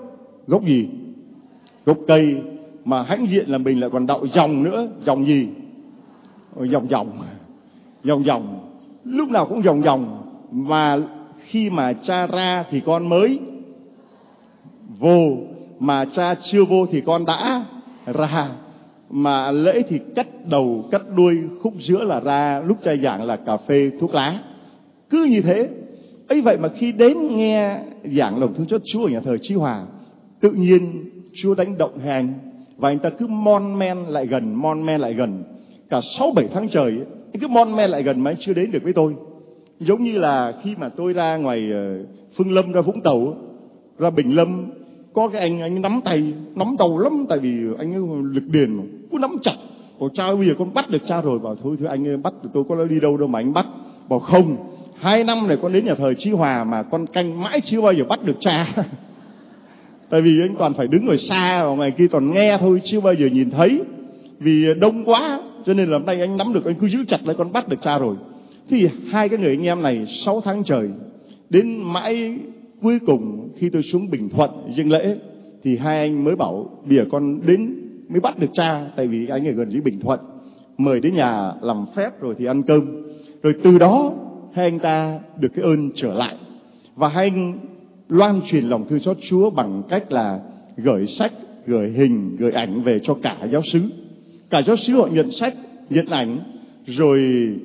Gốc gì? Gốc cây. Mà hãnh diện là mình lại còn đạo dòng nữa. Dòng gì? Dòng dòng. Dòng dòng. Lúc nào cũng dòng dòng. Mà khi mà cha ra thì con mới vô. Mà cha chưa vô thì con đã ra. Mà lễ thì cắt đầu, cắt đuôi, khúc giữa là ra. Lúc cha giảng là cà phê, thuốc lá. Cứ như thế. Ấy vậy mà khi đến nghe giảng lòng thương xót Chúa ở nhà thờ Chí Hòa, tự nhiên Chúa đánh động hai anh. Và anh ta cứ mon men lại gần, mon men lại gần. Cả sáu bảy tháng trời ấy, anh cứ mon men lại gần mà anh chưa đến được với tôi. Giống như là khi mà tôi ra ngoài Phương Lâm, ra Vũng Tàu, ra Bình Lâm, có cái anh, anh nắm tay, nắm đầu lắm. Tại vì anh ấy lực điền, cứ nắm chặt. Bảo cha bây giờ con bắt được cha rồi. Bảo thôi thôi anh ơi, bắt được tôi có đi đâu đâu mà anh bắt. Bảo không, hai năm này con đến nhà thờ Chí Hòa mà con canh mãi chưa bao giờ bắt được cha. Tại vì anh toàn phải đứng ở xa, ở ngoài kia toàn nghe thôi, chưa bao giờ nhìn thấy. Vì đông quá, cho nên là hôm nay anh nắm được, anh cứ giữ chặt lại con bắt được cha rồi. Thì hai cái người anh em này sáu tháng trời, đến mãi cuối cùng khi tôi xuống Bình Thuận dâng lễ, thì hai anh mới bảo bây giờ con đến mới bắt được cha. Tại vì anh ở gần dưới Bình Thuận, mời đến nhà làm phép rồi thì ăn cơm. Rồi từ đó hai anh ta được cái ơn trở lại. Và hai anh loan truyền lòng thương xót Chúa bằng cách là gửi sách, gửi hình, gửi ảnh về cho cả giáo xứ. Cả giáo xứ họ nhận sách, nhận ảnh, rồi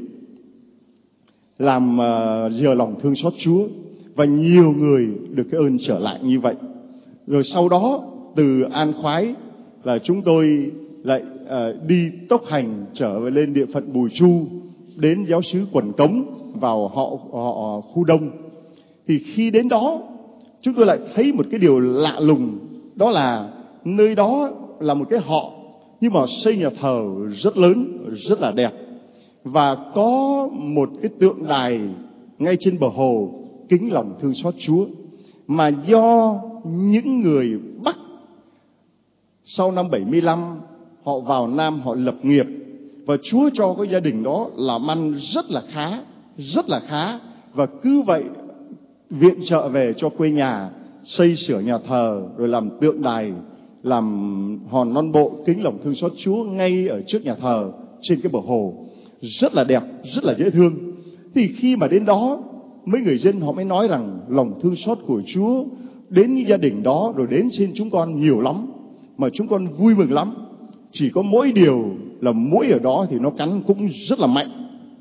làm uh, giờ lòng thương xót Chúa. Và nhiều người được cái ơn trở lại như vậy. Rồi sau đó từ An Khoái là chúng tôi lại uh, đi tốc hành trở về lên địa phận Bùi Chu, đến giáo xứ Quận Cống, vào họ, họ khu Đông. Thì khi đến đó chúng tôi lại thấy một cái điều lạ lùng. Đó là nơi đó là một cái họ, nhưng mà xây nhà thờ rất lớn, rất là đẹp. Và có một cái tượng đài ngay trên bờ hồ kính lòng thương xót Chúa. Mà do những người Bắc sau năm bảy mươi lăm họ vào Nam họ lập nghiệp, và Chúa cho cái gia đình đó làm ăn rất là khá, rất là khá. Và cứ vậy viện trợ về cho quê nhà, xây sửa nhà thờ, rồi làm tượng đài, làm hòn non bộ kính lòng thương xót Chúa ngay ở trước nhà thờ trên cái bờ hồ. Rất là đẹp, rất là dễ thương. Thì khi mà đến đó, mấy người dân họ mới nói rằng lòng thương xót của Chúa đến gia đình đó, rồi đến trên chúng con nhiều lắm, mà chúng con vui mừng lắm. Chỉ có mỗi điều là muỗi ở đó thì nó cắn cũng rất là mạnh.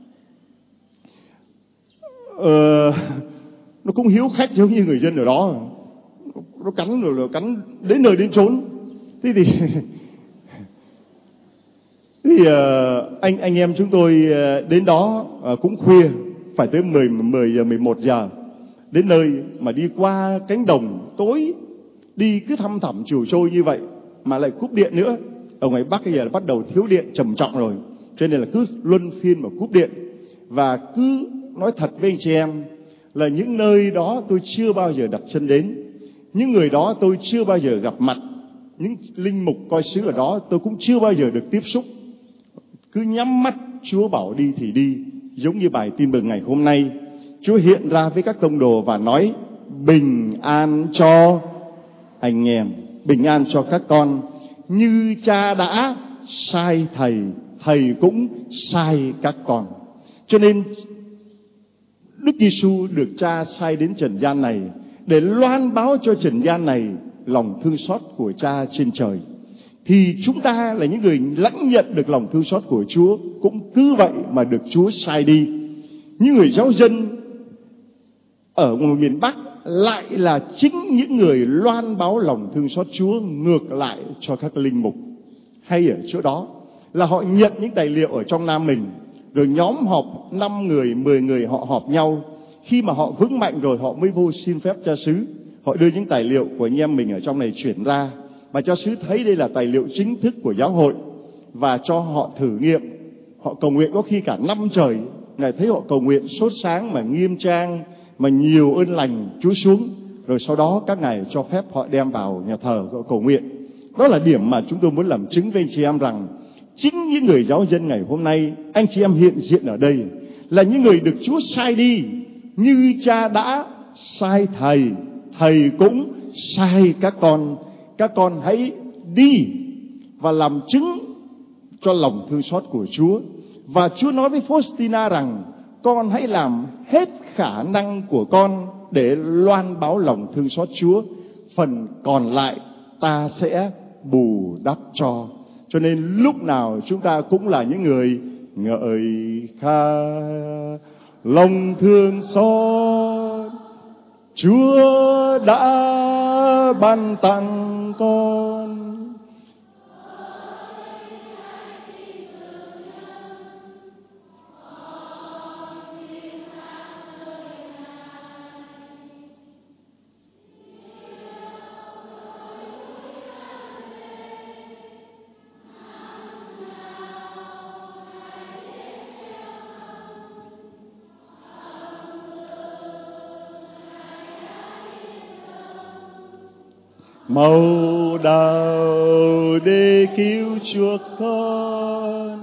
Ờ, nó cũng hiếu khách giống như người dân ở đó. Nó cắn rồi, rồi cắn đến nơi đến chốn. Thế thì thì uh, anh anh em chúng tôi uh, đến đó uh, cũng khuya, phải tới mười mười giờ mười một giờ đến nơi, mà đi qua cánh đồng tối, đi cứ thăm thẳm chiều trôi như vậy, mà lại cúp điện nữa. Ở ngoài Bắc bây giờ là bắt đầu thiếu điện trầm trọng rồi, cho nên là cứ luân phiên mà cúp điện. Và cứ nói thật với anh chị em là những nơi đó tôi chưa bao giờ đặt chân đến, những người đó tôi chưa bao giờ gặp mặt, những linh mục coi xứ ở đó tôi cũng chưa bao giờ được tiếp xúc. Cứ nhắm mắt Chúa bảo đi thì đi. Giống như bài tin mừng ngày hôm nay, Chúa hiện ra với các tông đồ và nói bình an cho anh em, bình an cho các con. Như cha đã sai thầy, thầy cũng sai các con. Cho nên Đức Giêsu được cha sai đến trần gian này để loan báo cho trần gian này lòng thương xót của cha trên trời. Thì chúng ta là những người lãnh nhận được lòng thương xót của Chúa, cũng cứ vậy mà được Chúa sai đi. Những người giáo dân ở miền Bắc lại là chính những người loan báo lòng thương xót Chúa ngược lại cho các linh mục. Hay ở chỗ đó là họ nhận những tài liệu ở trong Nam mình, rồi nhóm họp năm người, mười người họ họp nhau. Khi mà họ vững mạnh rồi họ mới vô xin phép cha xứ. Họ đưa những tài liệu của anh em mình ở trong này chuyển ra, mà cha xứ thấy đây là tài liệu chính thức của giáo hội, và cho họ thử nghiệm. Họ cầu nguyện có khi cả năm trời. Ngài thấy họ cầu nguyện sốt sáng mà nghiêm trang, mà nhiều ơn lành Chúa xuống. Rồi sau đó các ngài cho phép họ đem vào nhà thờ họ cầu nguyện. Đó là điểm mà chúng tôi muốn làm chứng với anh chị em rằng chính những người giáo dân ngày hôm nay, anh chị em hiện diện ở đây là những người được Chúa sai đi. Như cha đã sai thầy, thầy cũng sai các con. các con hãy đi và làm chứng cho lòng thương xót của Chúa. Và Chúa nói với Faustina rằng con hãy làm hết khả năng của con để loan báo lòng thương xót Chúa, phần còn lại ta sẽ bù đắp cho. Cho nên lúc nào chúng ta cũng là những người ngợi ca lòng thương xót Chúa đã ban tặng con. Màu đào để cứu chuộc con,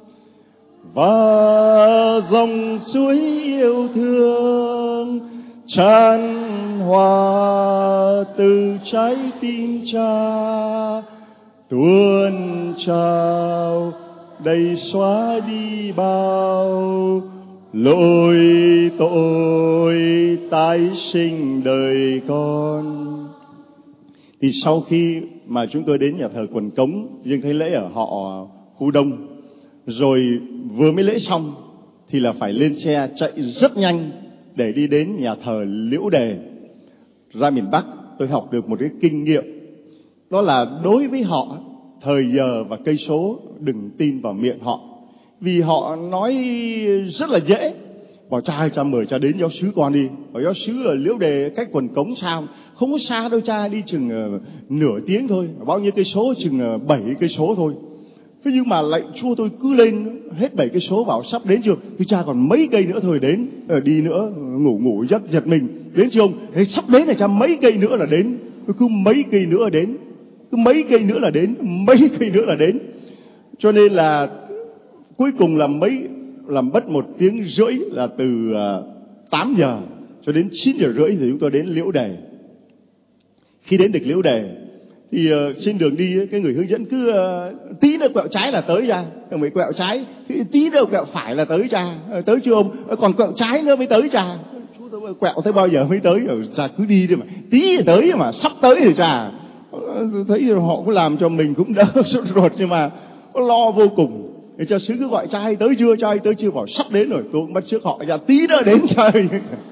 và dòng suối yêu thương tràn hòa từ trái tim Cha, tuôn trào đầy xóa đi bao lỗi tội tái sinh đời con. Thì sau khi mà chúng tôi đến nhà thờ Quần Cống dâng thánh lễ ở họ khu Đông, rồi vừa mới lễ xong thì là phải lên xe chạy rất nhanh để đi đến nhà thờ Liễu Đề. Ra miền Bắc tôi học được một cái kinh nghiệm, đó là đối với họ thời giờ và cây số đừng tin vào miệng họ, vì họ nói rất là dễ. Bảo cha ơi, cha mời cha đến giáo xứ con đi. Bảo giáo xứ ở Liễu Đề cách Quần Cống sao? Không có xa đâu cha, đi chừng uh, nửa tiếng thôi. Bao nhiêu cây số? Chừng uh, bảy cây số thôi. Thế nhưng mà lại chua tôi cứ lên hết bảy cây số, bảo sắp đến chưa? Thì cha còn mấy cây nữa thôi đến. Ờ, đi nữa ngủ ngủ giấc giật mình. Đến chưa ông? Thế sắp đến là cha, mấy cây nữa là đến. Cứ mấy cây nữa đến. Cứ mấy cây nữa là đến. Mấy cây nữa là đến. Cho nên là cuối cùng là mấy làm mất một tiếng rưỡi, là từ uh, tám giờ cho đến chín giờ rưỡi thì chúng tôi đến Liễu Đề. Khi đến được Liễu Đề thì uh, trên đường đi cái người hướng dẫn cứ uh, tí nữa quẹo trái là tới ra, mới quẹo trái, tí nữa quẹo phải là tới ra. Uh, tới chưa ông? Uh, còn quẹo trái nữa mới tới ra. Chú tôi quẹo tới bao giờ mới tới? Uh, ra cứ đi đi mà, tí là tới mà, sắp tới rồi ra. Uh, thấy họ cũng làm cho mình cũng đỡ sốt ruột, nhưng mà lo vô cùng. Để cho sứ cứ gọi trai tới chưa, trai tới chưa, bảo sắp đến rồi. Tôi cũng bắt trước họ ra tí nữa đến trời.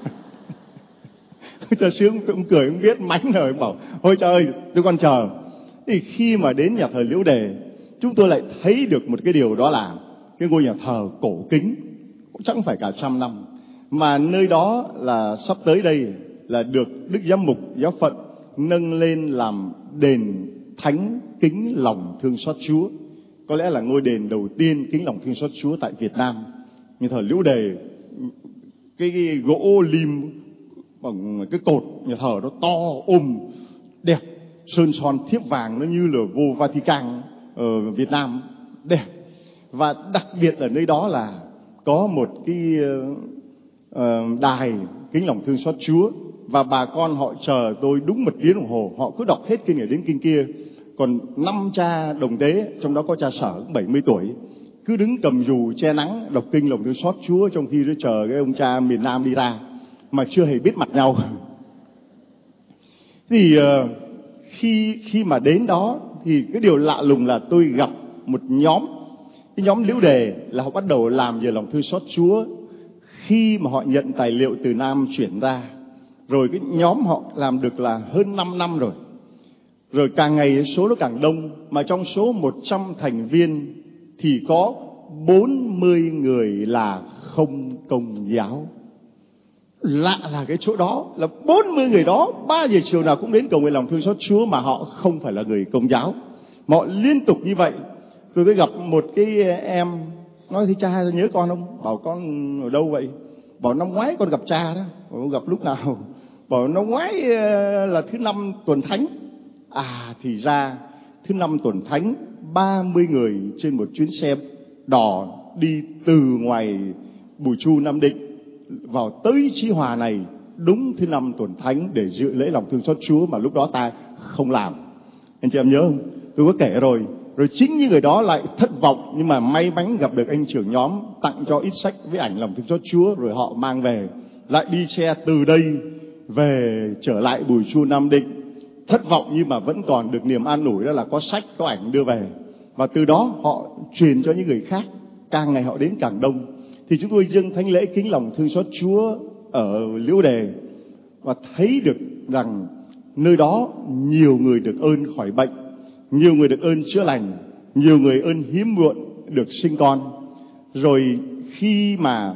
Cho sứ cũng cười cũng biết mánh rồi, bảo ôi trời ơi tôi còn chờ. Thì khi mà đến nhà thờ Liễu Đề, chúng tôi lại thấy được một cái điều, đó là cái ngôi nhà thờ cổ kính, cũng chẳng phải cả trăm năm, mà nơi đó là sắp tới đây là được Đức Giám mục Giáo phận nâng lên làm đền thánh kính lòng thương xót Chúa. Có lẽ là ngôi đền đầu tiên kính lòng thương xót Chúa tại Việt Nam. Nhà thờ Liễu Đề, cái, cái gỗ lim bằng cái cột nhà thờ nó to ôm đẹp, sơn son thiếp vàng, nó như là vô Vatican ở Việt Nam, đẹp. Và đặc biệt ở nơi đó là có một cái uh, đài kính lòng thương xót Chúa, và bà con họ chờ tôi đúng một tiếng đồng hồ, họ cứ đọc hết kinh này đến kinh kia. Còn năm cha đồng tế, trong đó có cha Sở cũng bảy mươi tuổi, cứ đứng cầm dù che nắng đọc kinh lòng thương xót Chúa, trong khi nó chờ cái ông cha miền Nam đi ra mà chưa hề biết mặt nhau. Thì uh, khi khi mà đến đó thì cái điều lạ lùng là tôi gặp một nhóm, cái nhóm Liễu Đề là họ bắt đầu làm về lòng thương xót Chúa khi mà họ nhận tài liệu từ Nam chuyển ra. Rồi cái nhóm họ làm được là hơn năm năm rồi. Rồi càng ngày số nó càng đông, mà trong số một trăm thành viên thì có bốn mươi người là không công giáo. Lạ là cái chỗ đó là bốn mươi người đó ba giờ chiều nào cũng đến cầu nguyện lòng thương xót Chúa, mà họ không phải là người công giáo. Mà họ liên tục như vậy. Rồi tôi gặp một cái em nói: thì cha nhớ con không? Bảo con ở đâu vậy? Bảo năm ngoái con gặp cha đó. Bảo con gặp lúc nào? Bảo năm ngoái là thứ năm tuần thánh. À thì ra thứ năm tuần thánh ba mươi người trên một chuyến xe đò đi từ ngoài Bùi Chu Nam Định vào tới Chí Hòa này đúng thứ năm tuần thánh để dự lễ lòng thương xót Chúa, mà lúc đó ta không làm. Anh chị em nhớ không? Tôi có kể rồi. Rồi chính những người đó lại thất vọng, nhưng mà may mắn gặp được anh trưởng nhóm, tặng cho ít sách với ảnh lòng thương xót Chúa, rồi họ mang về, lại đi xe từ đây về trở lại Bùi Chu Nam Định. Thất vọng nhưng mà vẫn còn được niềm an ủi, đó là có sách, có ảnh đưa về. Và từ đó họ truyền cho những người khác, càng ngày họ đến càng đông. Thì chúng tôi dâng thánh lễ kính lòng thương xót Chúa ở Liễu Đề, và thấy được rằng nơi đó nhiều người được ơn khỏi bệnh, nhiều người được ơn chữa lành, nhiều người ơn hiếm muộn được sinh con. Rồi khi mà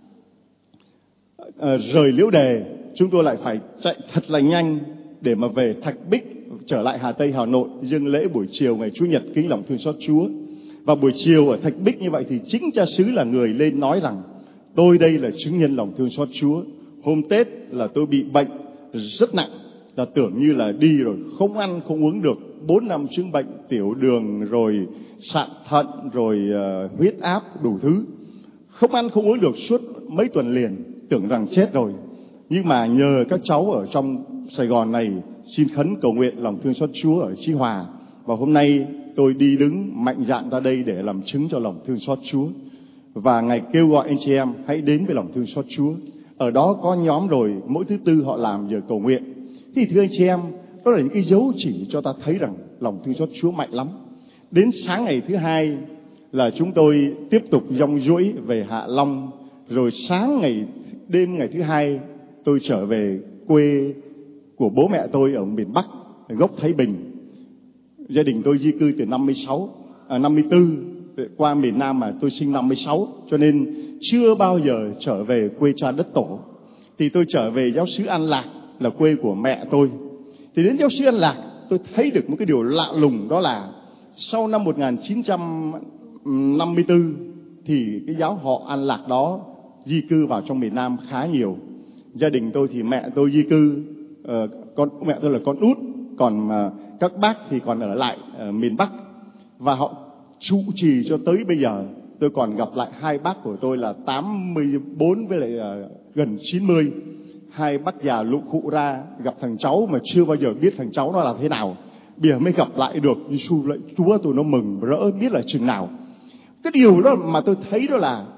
uh, rời Liễu Đề, chúng tôi lại phải chạy thật là nhanh để mà về Thạch Bích, trở lại Hà Tây Hà Nội, dâng lễ buổi chiều ngày Chủ nhật kính lòng thương xót Chúa. Và buổi chiều ở Thạch Bích như vậy thì chính cha xứ là người lên nói rằng tôi đây là chứng nhân lòng thương xót Chúa. Hôm Tết là tôi bị bệnh rất nặng, là tưởng như là đi rồi không ăn không uống được, bốn năm chứng bệnh tiểu đường, rồi sạn thận, rồi uh, huyết áp, đủ thứ, không ăn không uống được suốt mấy tuần liền, tưởng rằng chết rồi. Nhưng mà nhờ các cháu ở trong Sài Gòn này xin khấn cầu nguyện lòng thương xót Chúa ở Chí Hòa, và hôm nay tôi đi đứng mạnh dạn ra đây để làm chứng cho lòng thương xót Chúa. Và Ngài kêu gọi anh chị em hãy đến với lòng thương xót Chúa. Ở đó có nhóm rồi, mỗi thứ tư họ làm giờ cầu nguyện. Thì thưa anh chị em, đó là những cái dấu chỉ cho ta thấy rằng lòng thương xót Chúa mạnh lắm. Đến sáng ngày thứ hai là chúng tôi tiếp tục dong duỗi về Hạ Long. Rồi sáng ngày đêm ngày thứ hai tôi trở về quê của bố mẹ tôi ở miền Bắc, gốc Thái Bình. Gia đình tôi di cư từ năm mươi sáu, à, năm mươi tư qua miền Nam, mà tôi sinh năm mươi sáu, cho nên chưa bao giờ trở về quê cha đất tổ. Thì tôi trở về giáo xứ An Lạc là quê của mẹ tôi. Thì đến giáo xứ An Lạc tôi thấy được một cái điều lạ lùng, đó là sau năm một nghìn chín trăm năm mươi tư thì cái giáo họ An Lạc đó di cư vào trong miền Nam khá nhiều. Gia đình tôi thì mẹ tôi di cư, uh, con mẹ tôi là con út, còn uh, các bác thì còn ở lại ở miền Bắc, và họ trụ trì cho tới bây giờ. Tôi còn gặp lại hai bác của tôi là tám mươi bốn với lại uh, gần chín mươi. Hai bác già lụ khụ ra, gặp thằng cháu mà chưa bao giờ biết thằng cháu nó là thế nào, bây giờ mới gặp lại được. Giêsu lại Chúa tôi nó mừng rỡ biết là chừng nào. Cái điều đó mà tôi thấy đó là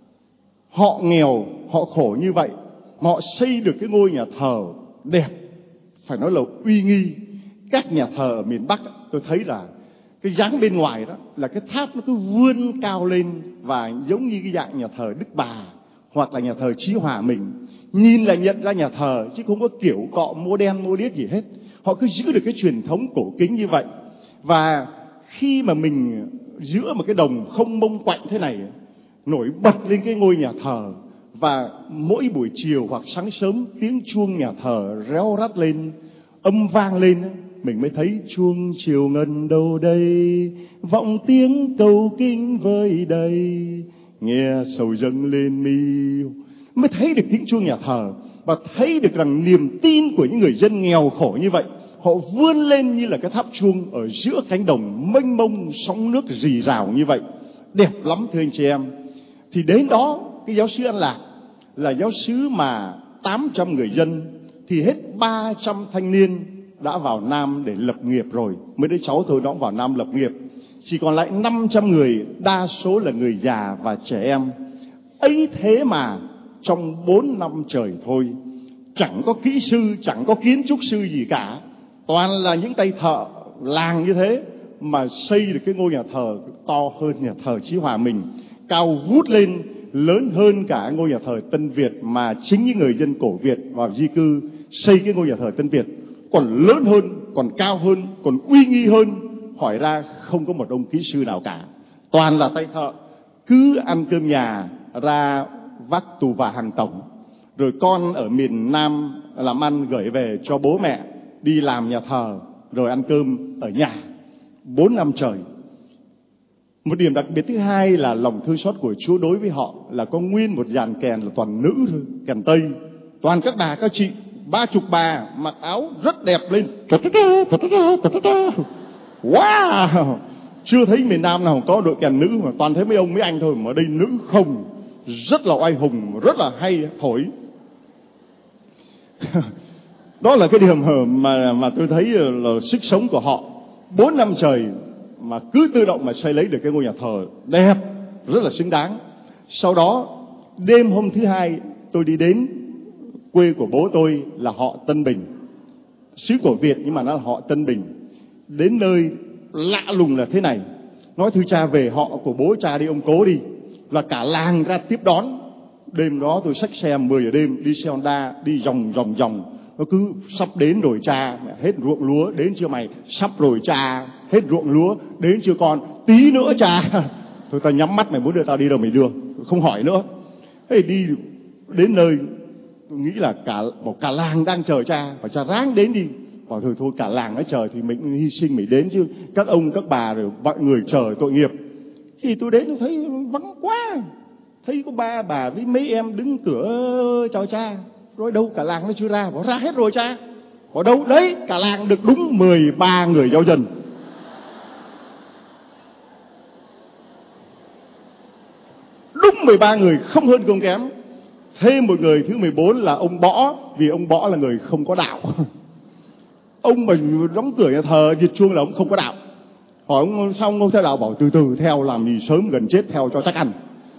họ nghèo, họ khổ như vậy, họ xây được cái ngôi nhà thờ đẹp, phải nói là uy nghi. Các nhà thờ ở miền Bắc tôi thấy là cái dáng bên ngoài đó là cái tháp nó cứ vươn cao lên, và giống như cái dạng nhà thờ Đức Bà hoặc là nhà thờ Chí Hòa mình, nhìn là nhận ra nhà thờ chứ không có kiểu cọ mô đen mô điếc gì hết. Họ cứ giữ được cái truyền thống cổ kính như vậy. Và khi mà mình giữa một cái đồng không mông quạnh thế này, nổi bật lên cái ngôi nhà thờ, và mỗi buổi chiều hoặc sáng sớm tiếng chuông nhà thờ réo rắt lên, âm vang lên, mình mới thấy chuông chiều ngân đâu đây, vọng tiếng cầu kinh vơi đầy, nghe sầu dâng lên mi. Mới thấy được tiếng chuông nhà thờ, và thấy được rằng niềm tin của những người dân nghèo khổ như vậy, họ vươn lên như là cái tháp chuông ở giữa cánh đồng mênh mông, sóng nước rì rào như vậy. Đẹp lắm thưa anh chị em. Thì đến đó, cái giáo xứ An Lạc là giáo xứ mà tám trăm người dân, thì hết ba trăm thanh niên đã vào Nam để lập nghiệp rồi. Mấy đứa cháu tôi nó cũng vào Nam lập nghiệp. Chỉ còn lại năm trăm người, đa số là người già và trẻ em. Ấy thế mà trong bốn năm trời thôi, chẳng có kỹ sư, chẳng có kiến trúc sư gì cả, toàn là những tay thợ làng như thế mà xây được cái ngôi nhà thờ to hơn nhà thờ Chí Hòa mình, cao vút lên, lớn hơn cả ngôi nhà thờ Tân Việt mà chính những người dân cổ Việt vào di cư xây cái ngôi nhà thờ Tân Việt, còn lớn hơn, còn cao hơn, còn uy nghi hơn. Hỏi ra không có một ông kỹ sư nào cả, toàn là tay thợ, cứ ăn cơm nhà ra vác tù và hàng tổng. Rồi con ở miền Nam làm ăn gửi về cho bố mẹ đi làm nhà thờ, rồi ăn cơm ở nhà bốn năm trời. Một điểm đặc biệt thứ hai là lòng thương xót của Chúa đối với họ là có nguyên một dàn kèn là toàn nữ thôi, kèn Tây, toàn các bà các chị, ba chục bà mặc áo rất đẹp lên. Wow, chưa thấy miền Nam nào có đội kèn nữ, mà toàn thấy mấy ông mấy anh thôi, mà ở đây nữ không, rất là oai hùng, rất là hay thổi. Đó là cái điểm mà mà tôi thấy là sức sống của họ. Bốn năm trời mà cứ tự động mà xây lấy được cái ngôi nhà thờ đẹp, rất là xứng đáng. Sau đó đêm hôm thứ hai tôi đi đến quê của bố tôi là họ Tân Bình, xứ của Việt nhưng mà nó là họ Tân Bình. Đến nơi lạ lùng là thế này, nói thưa cha về họ của bố cha đi, ông cố đi, là cả làng ra tiếp đón. Đêm đó tôi xách xe mười giờ đêm đi xe Honda đi vòng vòng vòng, nó cứ sắp đến rồi cha, hết ruộng lúa, đến chưa mày, sắp rồi cha, hết ruộng lúa, đến chưa con, tí nữa cha. Thôi tao nhắm mắt, mày muốn đưa tao đi đâu mày đưa, không hỏi nữa. Thế đi đến nơi tôi nghĩ là cả một cả làng đang chờ cha, và cha ráng đến đi. Bảo thôi thôi cả làng nó chờ thì mình hy sinh mình đến chứ, các ông các bà rồi mọi người chờ tội nghiệp. Thì tôi đến tôi thấy vắng quá, thấy có ba bà với mấy em đứng cửa chào cha. Rồi đâu cả làng nó chưa ra, bảo ra hết rồi cha. Bảo đâu đấy, cả làng được đúng mười ba người giáo dân. Đúng mười ba người, không hơn không kém. Thêm một người thứ mười bốn là ông Bõ, vì ông Bõ là người không có đạo. Ông mà đóng cửa nhà thờ diệt chuông là ông không có đạo. Hỏi ông xong ông theo đạo, bảo từ từ theo, làm gì sớm gần chết theo cho chắc ăn.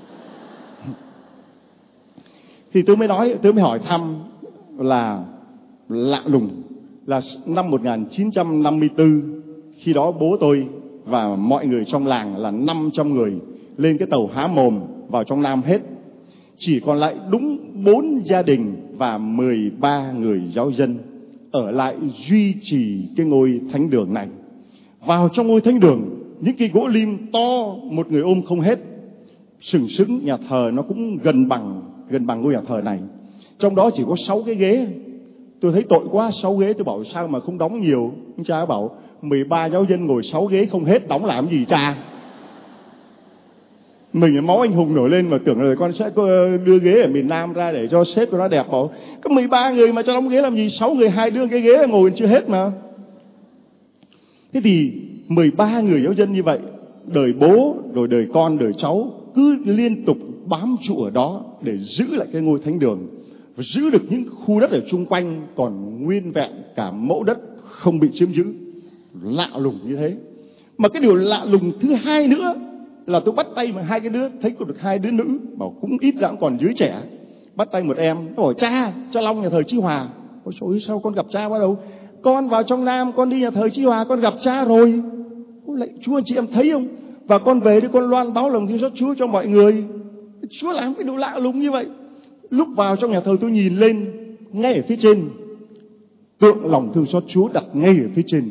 Thì tôi mới nói, tôi mới hỏi thăm là lạ lùng là năm một nghìn chín trăm năm mươi tư, khi đó bố tôi và mọi người trong làng là năm trăm người lên cái tàu Há Mồm vào trong Nam hết. Chỉ còn lại đúng bốn gia đình và mười ba người giáo dân ở lại duy trì cái ngôi thánh đường này. Vào trong ngôi thánh đường, những cái gỗ lim to một người ôm không hết, sừng sững. Nhà thờ nó cũng gần bằng gần bằng ngôi nhà thờ này. Trong đó chỉ có sáu cái ghế. Tôi thấy tội quá, sáu ghế. Tôi bảo sao mà không đóng nhiều. Ông cha bảo mười ba giáo dân ngồi sáu ghế không hết, đóng làm gì cha. Mình là máu anh hùng nổi lên mà tưởng là con sẽ đưa ghế ở miền Nam ra để cho xếp cho nó đẹp. Bảo có mười ba người mà cho đóng ghế làm gì, sáu người hai đưa cái ghế là ngồi chưa hết mà. Thế thì mười ba người giáo dân như vậy, đời bố rồi đời con đời cháu cứ liên tục bám trụ ở đó để giữ lại cái ngôi thánh đường, và giữ được những khu đất ở chung quanh còn nguyên vẹn, cả mẫu đất không bị chiếm giữ. Lạ lùng như thế. Mà cái điều lạ lùng thứ hai nữa là tôi bắt tay mà hai cái đứa, thấy có được hai đứa nữ, bảo cũng ít ra cũng còn dưới trẻ. Bắt tay một em, nó hỏi cha, cha Long nhà thờ Chí Hòa. Ôi trời ơi, sao con gặp cha bắt đầu? Con vào trong Nam, con đi nhà thờ Chí Hòa, con gặp cha rồi. Ôi lạy Chúa, anh chị em thấy không? Và con về đi, con loan báo lòng thương xót Chúa cho mọi người. Chúa làm cái điều lạ lùng như vậy. Lúc vào trong nhà thờ tôi nhìn lên, ngay ở phía trên, tượng lòng thương xót Chúa đặt ngay ở phía trên.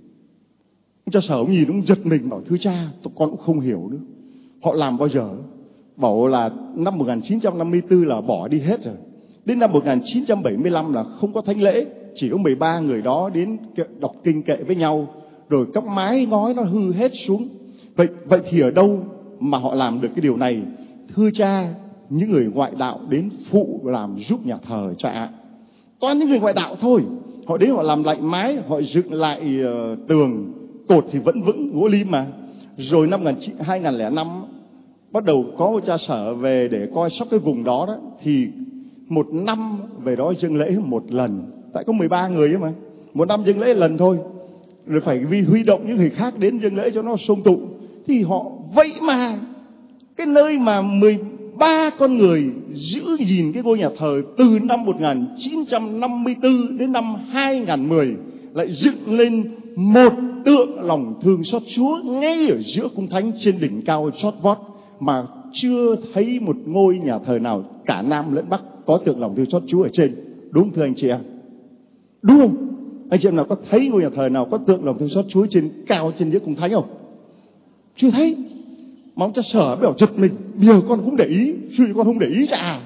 Ông cha Sở ông nhìn ông giật mình, bảo thưa cha, tụi con cũng không hiểu nữa. Họ làm bao giờ? Bảo là năm một nghìn chín trăm năm mươi tư là bỏ đi hết rồi. Đến năm một nghìn chín trăm bảy mươi lăm là không có thánh lễ, chỉ có mười ba người đó đến đọc kinh kệ với nhau, rồi các mái ngói nó hư hết xuống. Vậy vậy thì ở đâu mà họ làm được cái điều này? Thưa cha, những người ngoại đạo đến phụ làm giúp nhà thờ cha ạ. Toàn những người ngoại đạo thôi. Họ đến họ làm lại mái, họ dựng lại uh, tường, cột thì vẫn vững, gỗ lim mà. Rồi năm hai nghìn lẻ năm bắt đầu có cha Sở về để coi sóc cái vùng đó đó, thì một năm về đó dâng lễ một lần. Tại có mười ba người ấy mà, một năm dâng lễ lần thôi. Rồi phải vì huy động những người khác đến dâng lễ cho nó xôm tụ. Thì họ vậy mà cái nơi mà mười ba con người giữ gìn cái ngôi nhà thờ từ năm một nghìn chín trăm năm mươi tư đến năm hai nghìn không trăm mười lại dựng lên một tượng lòng thương xót Chúa ngay ở giữa cung thánh trên đỉnh cao chót vót, mà chưa thấy một ngôi nhà thờ nào cả Nam lẫn Bắc có tượng lòng thương xót Chúa ở trên. Đúng thưa anh chị em? Đúng không? Anh chị em nào có thấy ngôi nhà thờ nào có tượng lòng thương xót Chúa trên cao trên giữa cung thánh không? Chưa thấy. Mà ông cha Sở bảo giật mình, bây giờ con cũng để ý, suy con không để ý chả.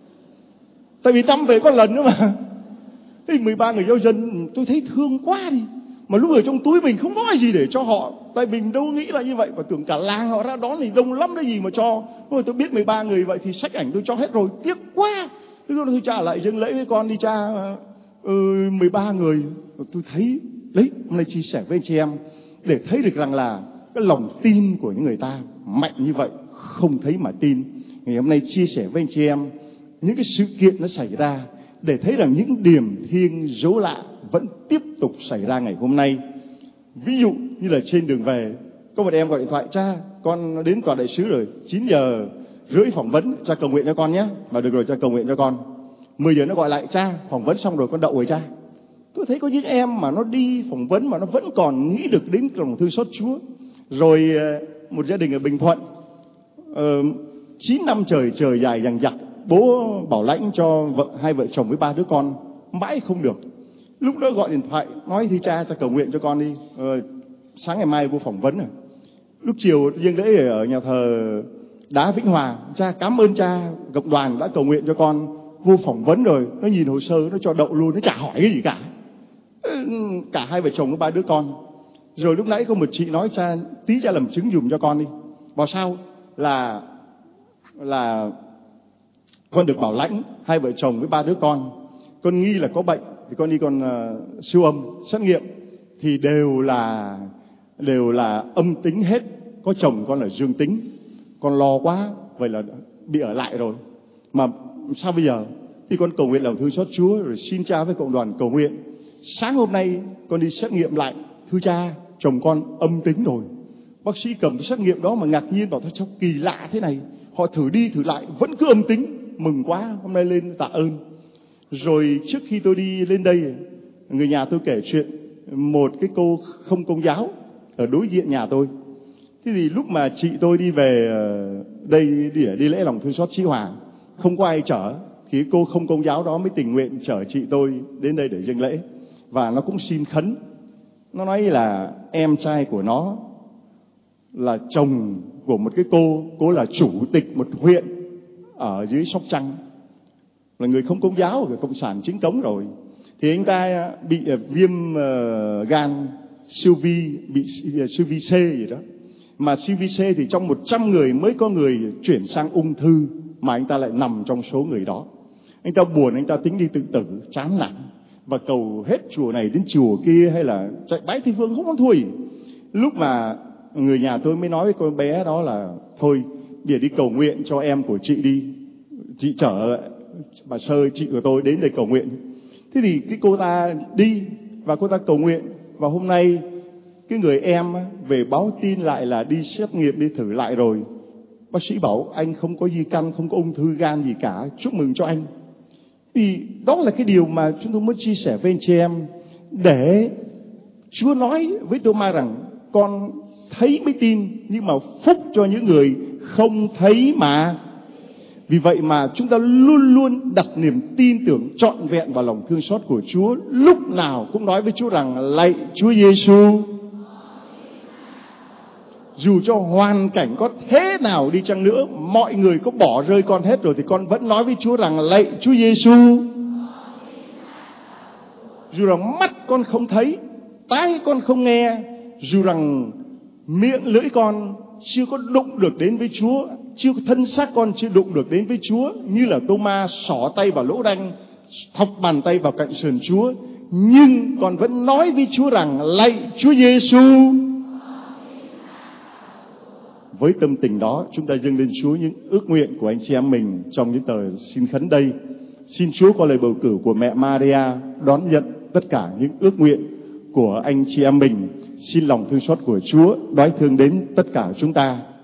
Tại vì năm về có lần nữa mà. Thế mười ba người giáo dân tôi thấy thương quá đi. Mà lúc ở trong túi mình không có gì để cho họ. Tại mình đâu nghĩ là như vậy. Và tưởng cả làng họ ra đón thì đông lắm đấy gì mà cho. Rồi tôi biết mười ba người vậy thì xách ảnh tôi cho hết rồi. Tiếc quá. Thế tôi cha lại dâng lễ với con đi cha. Ừ, mười ba người. Tôi thấy, đấy, hôm nay chia sẻ với anh chị em để thấy được rằng là cái lòng tin của những người ta mạnh như vậy, không thấy mà tin. Ngày hôm nay chia sẻ với anh chị em những cái sự kiện nó xảy ra để thấy rằng những điềm thiêng dấu lạ vẫn tiếp tục xảy ra ngày hôm nay. Ví dụ như là trên đường về, có một em gọi điện thoại: cha, con đến tòa đại sứ rồi, chín giờ rưỡi phỏng vấn, cha cầu nguyện cho con nhé. Mà được rồi, cha cầu nguyện cho con. Mười giờ nó gọi lại: cha, phỏng vấn xong rồi, con đậu rồi cha. Tôi thấy có những em mà nó đi phỏng vấn mà nó vẫn còn nghĩ được đến lòng thương xót Chúa. Rồi một gia đình ở Bình Thuận, chín năm trời trời dài dằng dặc, bố bảo lãnh cho vợ, hai vợ chồng với ba đứa con, mãi không được. Lúc đó gọi điện thoại nói: thì cha, cha cầu nguyện cho con đi, ờ, sáng ngày mai vô phỏng vấn rồi. Lúc chiều dâng lễ ở nhà thờ Đá Vĩnh Hòa: cha, cảm ơn cha, cộng đoàn đã cầu nguyện cho con, vô phỏng vấn rồi. Nó nhìn hồ sơ nó cho đậu luôn, nó chả hỏi cái gì cả. Cả hai vợ chồng với ba đứa con. Rồi lúc nãy có một chị nói: cha, tí cha làm chứng dùm cho con đi. Bảo sao? Là là con được bảo lãnh, hai vợ chồng với ba đứa con, con nghi là có bệnh thì con đi con uh, siêu âm xét nghiệm thì đều là đều là âm tính hết. Có chồng con là dương tính. Con lo quá, vậy là bị ở lại rồi. Mà sao bây giờ? Thì con cầu nguyện lòng thương xót Chúa, rồi xin cha với cộng đoàn cầu nguyện. Sáng hôm nay con đi xét nghiệm lại: thưa cha, chồng con âm tính rồi. Bác sĩ cầm xét nghiệm đó mà ngạc nhiên, bảo: sao kỳ lạ thế này, họ thử đi thử lại vẫn cứ âm tính. Mừng quá, hôm nay lên tạ ơn. Rồi trước khi tôi đi lên đây, người nhà tôi kể chuyện một cái cô không công giáo ở đối diện nhà tôi. Thế thì lúc mà chị tôi đi về đây đi, đi lễ lòng thương xót Chí Hòa, không có ai chở, thì cô không công giáo đó mới tình nguyện chở chị tôi đến đây để dâng lễ. Và nó cũng xin khấn. Nó nói là em trai của nó là chồng của một cái cô, cô là chủ tịch một huyện ở dưới Sóc Trăng, là người không công giáo, người cộng sản chính cống rồi. Thì anh ta bị viêm uh, gan siêu vi, bị uh, siêu vi C gì đó. Mà siêu vi C thì trong một trăm người mới có người chuyển sang ung thư, mà anh ta lại nằm trong số người đó. Anh ta buồn, anh ta tính đi tự tử, chán nản và cầu hết chùa này đến chùa kia, hay là chạy bái Tây Phương không có thui. Lúc mà người nhà tôi mới nói với con bé đó là: thôi, để đi cầu nguyện cho em của chị đi, chị chở bà Sơ, chị của tôi đến để cầu nguyện. Thế thì cái cô ta đi và cô ta cầu nguyện. Và hôm nay cái người em về báo tin lại là đi xét nghiệm, đi thử lại rồi. Bác sĩ bảo anh không có di căn, không có ung thư gan gì cả, chúc mừng cho anh. Thì đó là cái điều mà chúng tôi muốn chia sẻ với anh chị em, để Chúa nói với Tô-ma rằng: con thấy mới tin, nhưng mà phúc cho những người không thấy mà. Vì vậy mà chúng ta luôn luôn đặt niềm tin tưởng trọn vẹn vào lòng thương xót của Chúa. Lúc nào cũng nói với Chúa rằng: lạy Chúa Giêsu, dù cho hoàn cảnh có thế nào đi chăng nữa, mọi người có bỏ rơi con hết rồi, thì con vẫn nói với Chúa rằng: lạy Chúa Giêsu. Dù rằng mắt con không thấy, tai con không nghe, dù rằng miệng lưỡi con chưa có đụng được đến với Chúa, chưa thân xác con chưa đụng được đến với Chúa, như là Tô-ma xỏ tay vào lỗ đanh, thọc bàn tay vào cạnh sườn Chúa, nhưng con vẫn nói với Chúa rằng: lạy Chúa Giêsu. Với tâm tình đó, chúng ta dâng lên Chúa những ước nguyện của anh chị em mình trong những tờ xin khấn đây. Xin Chúa qua lời bầu cử của mẹ Maria đón nhận tất cả những ước nguyện của anh chị em mình. Xin lòng thương xót của Chúa đói thương đến tất cả chúng ta.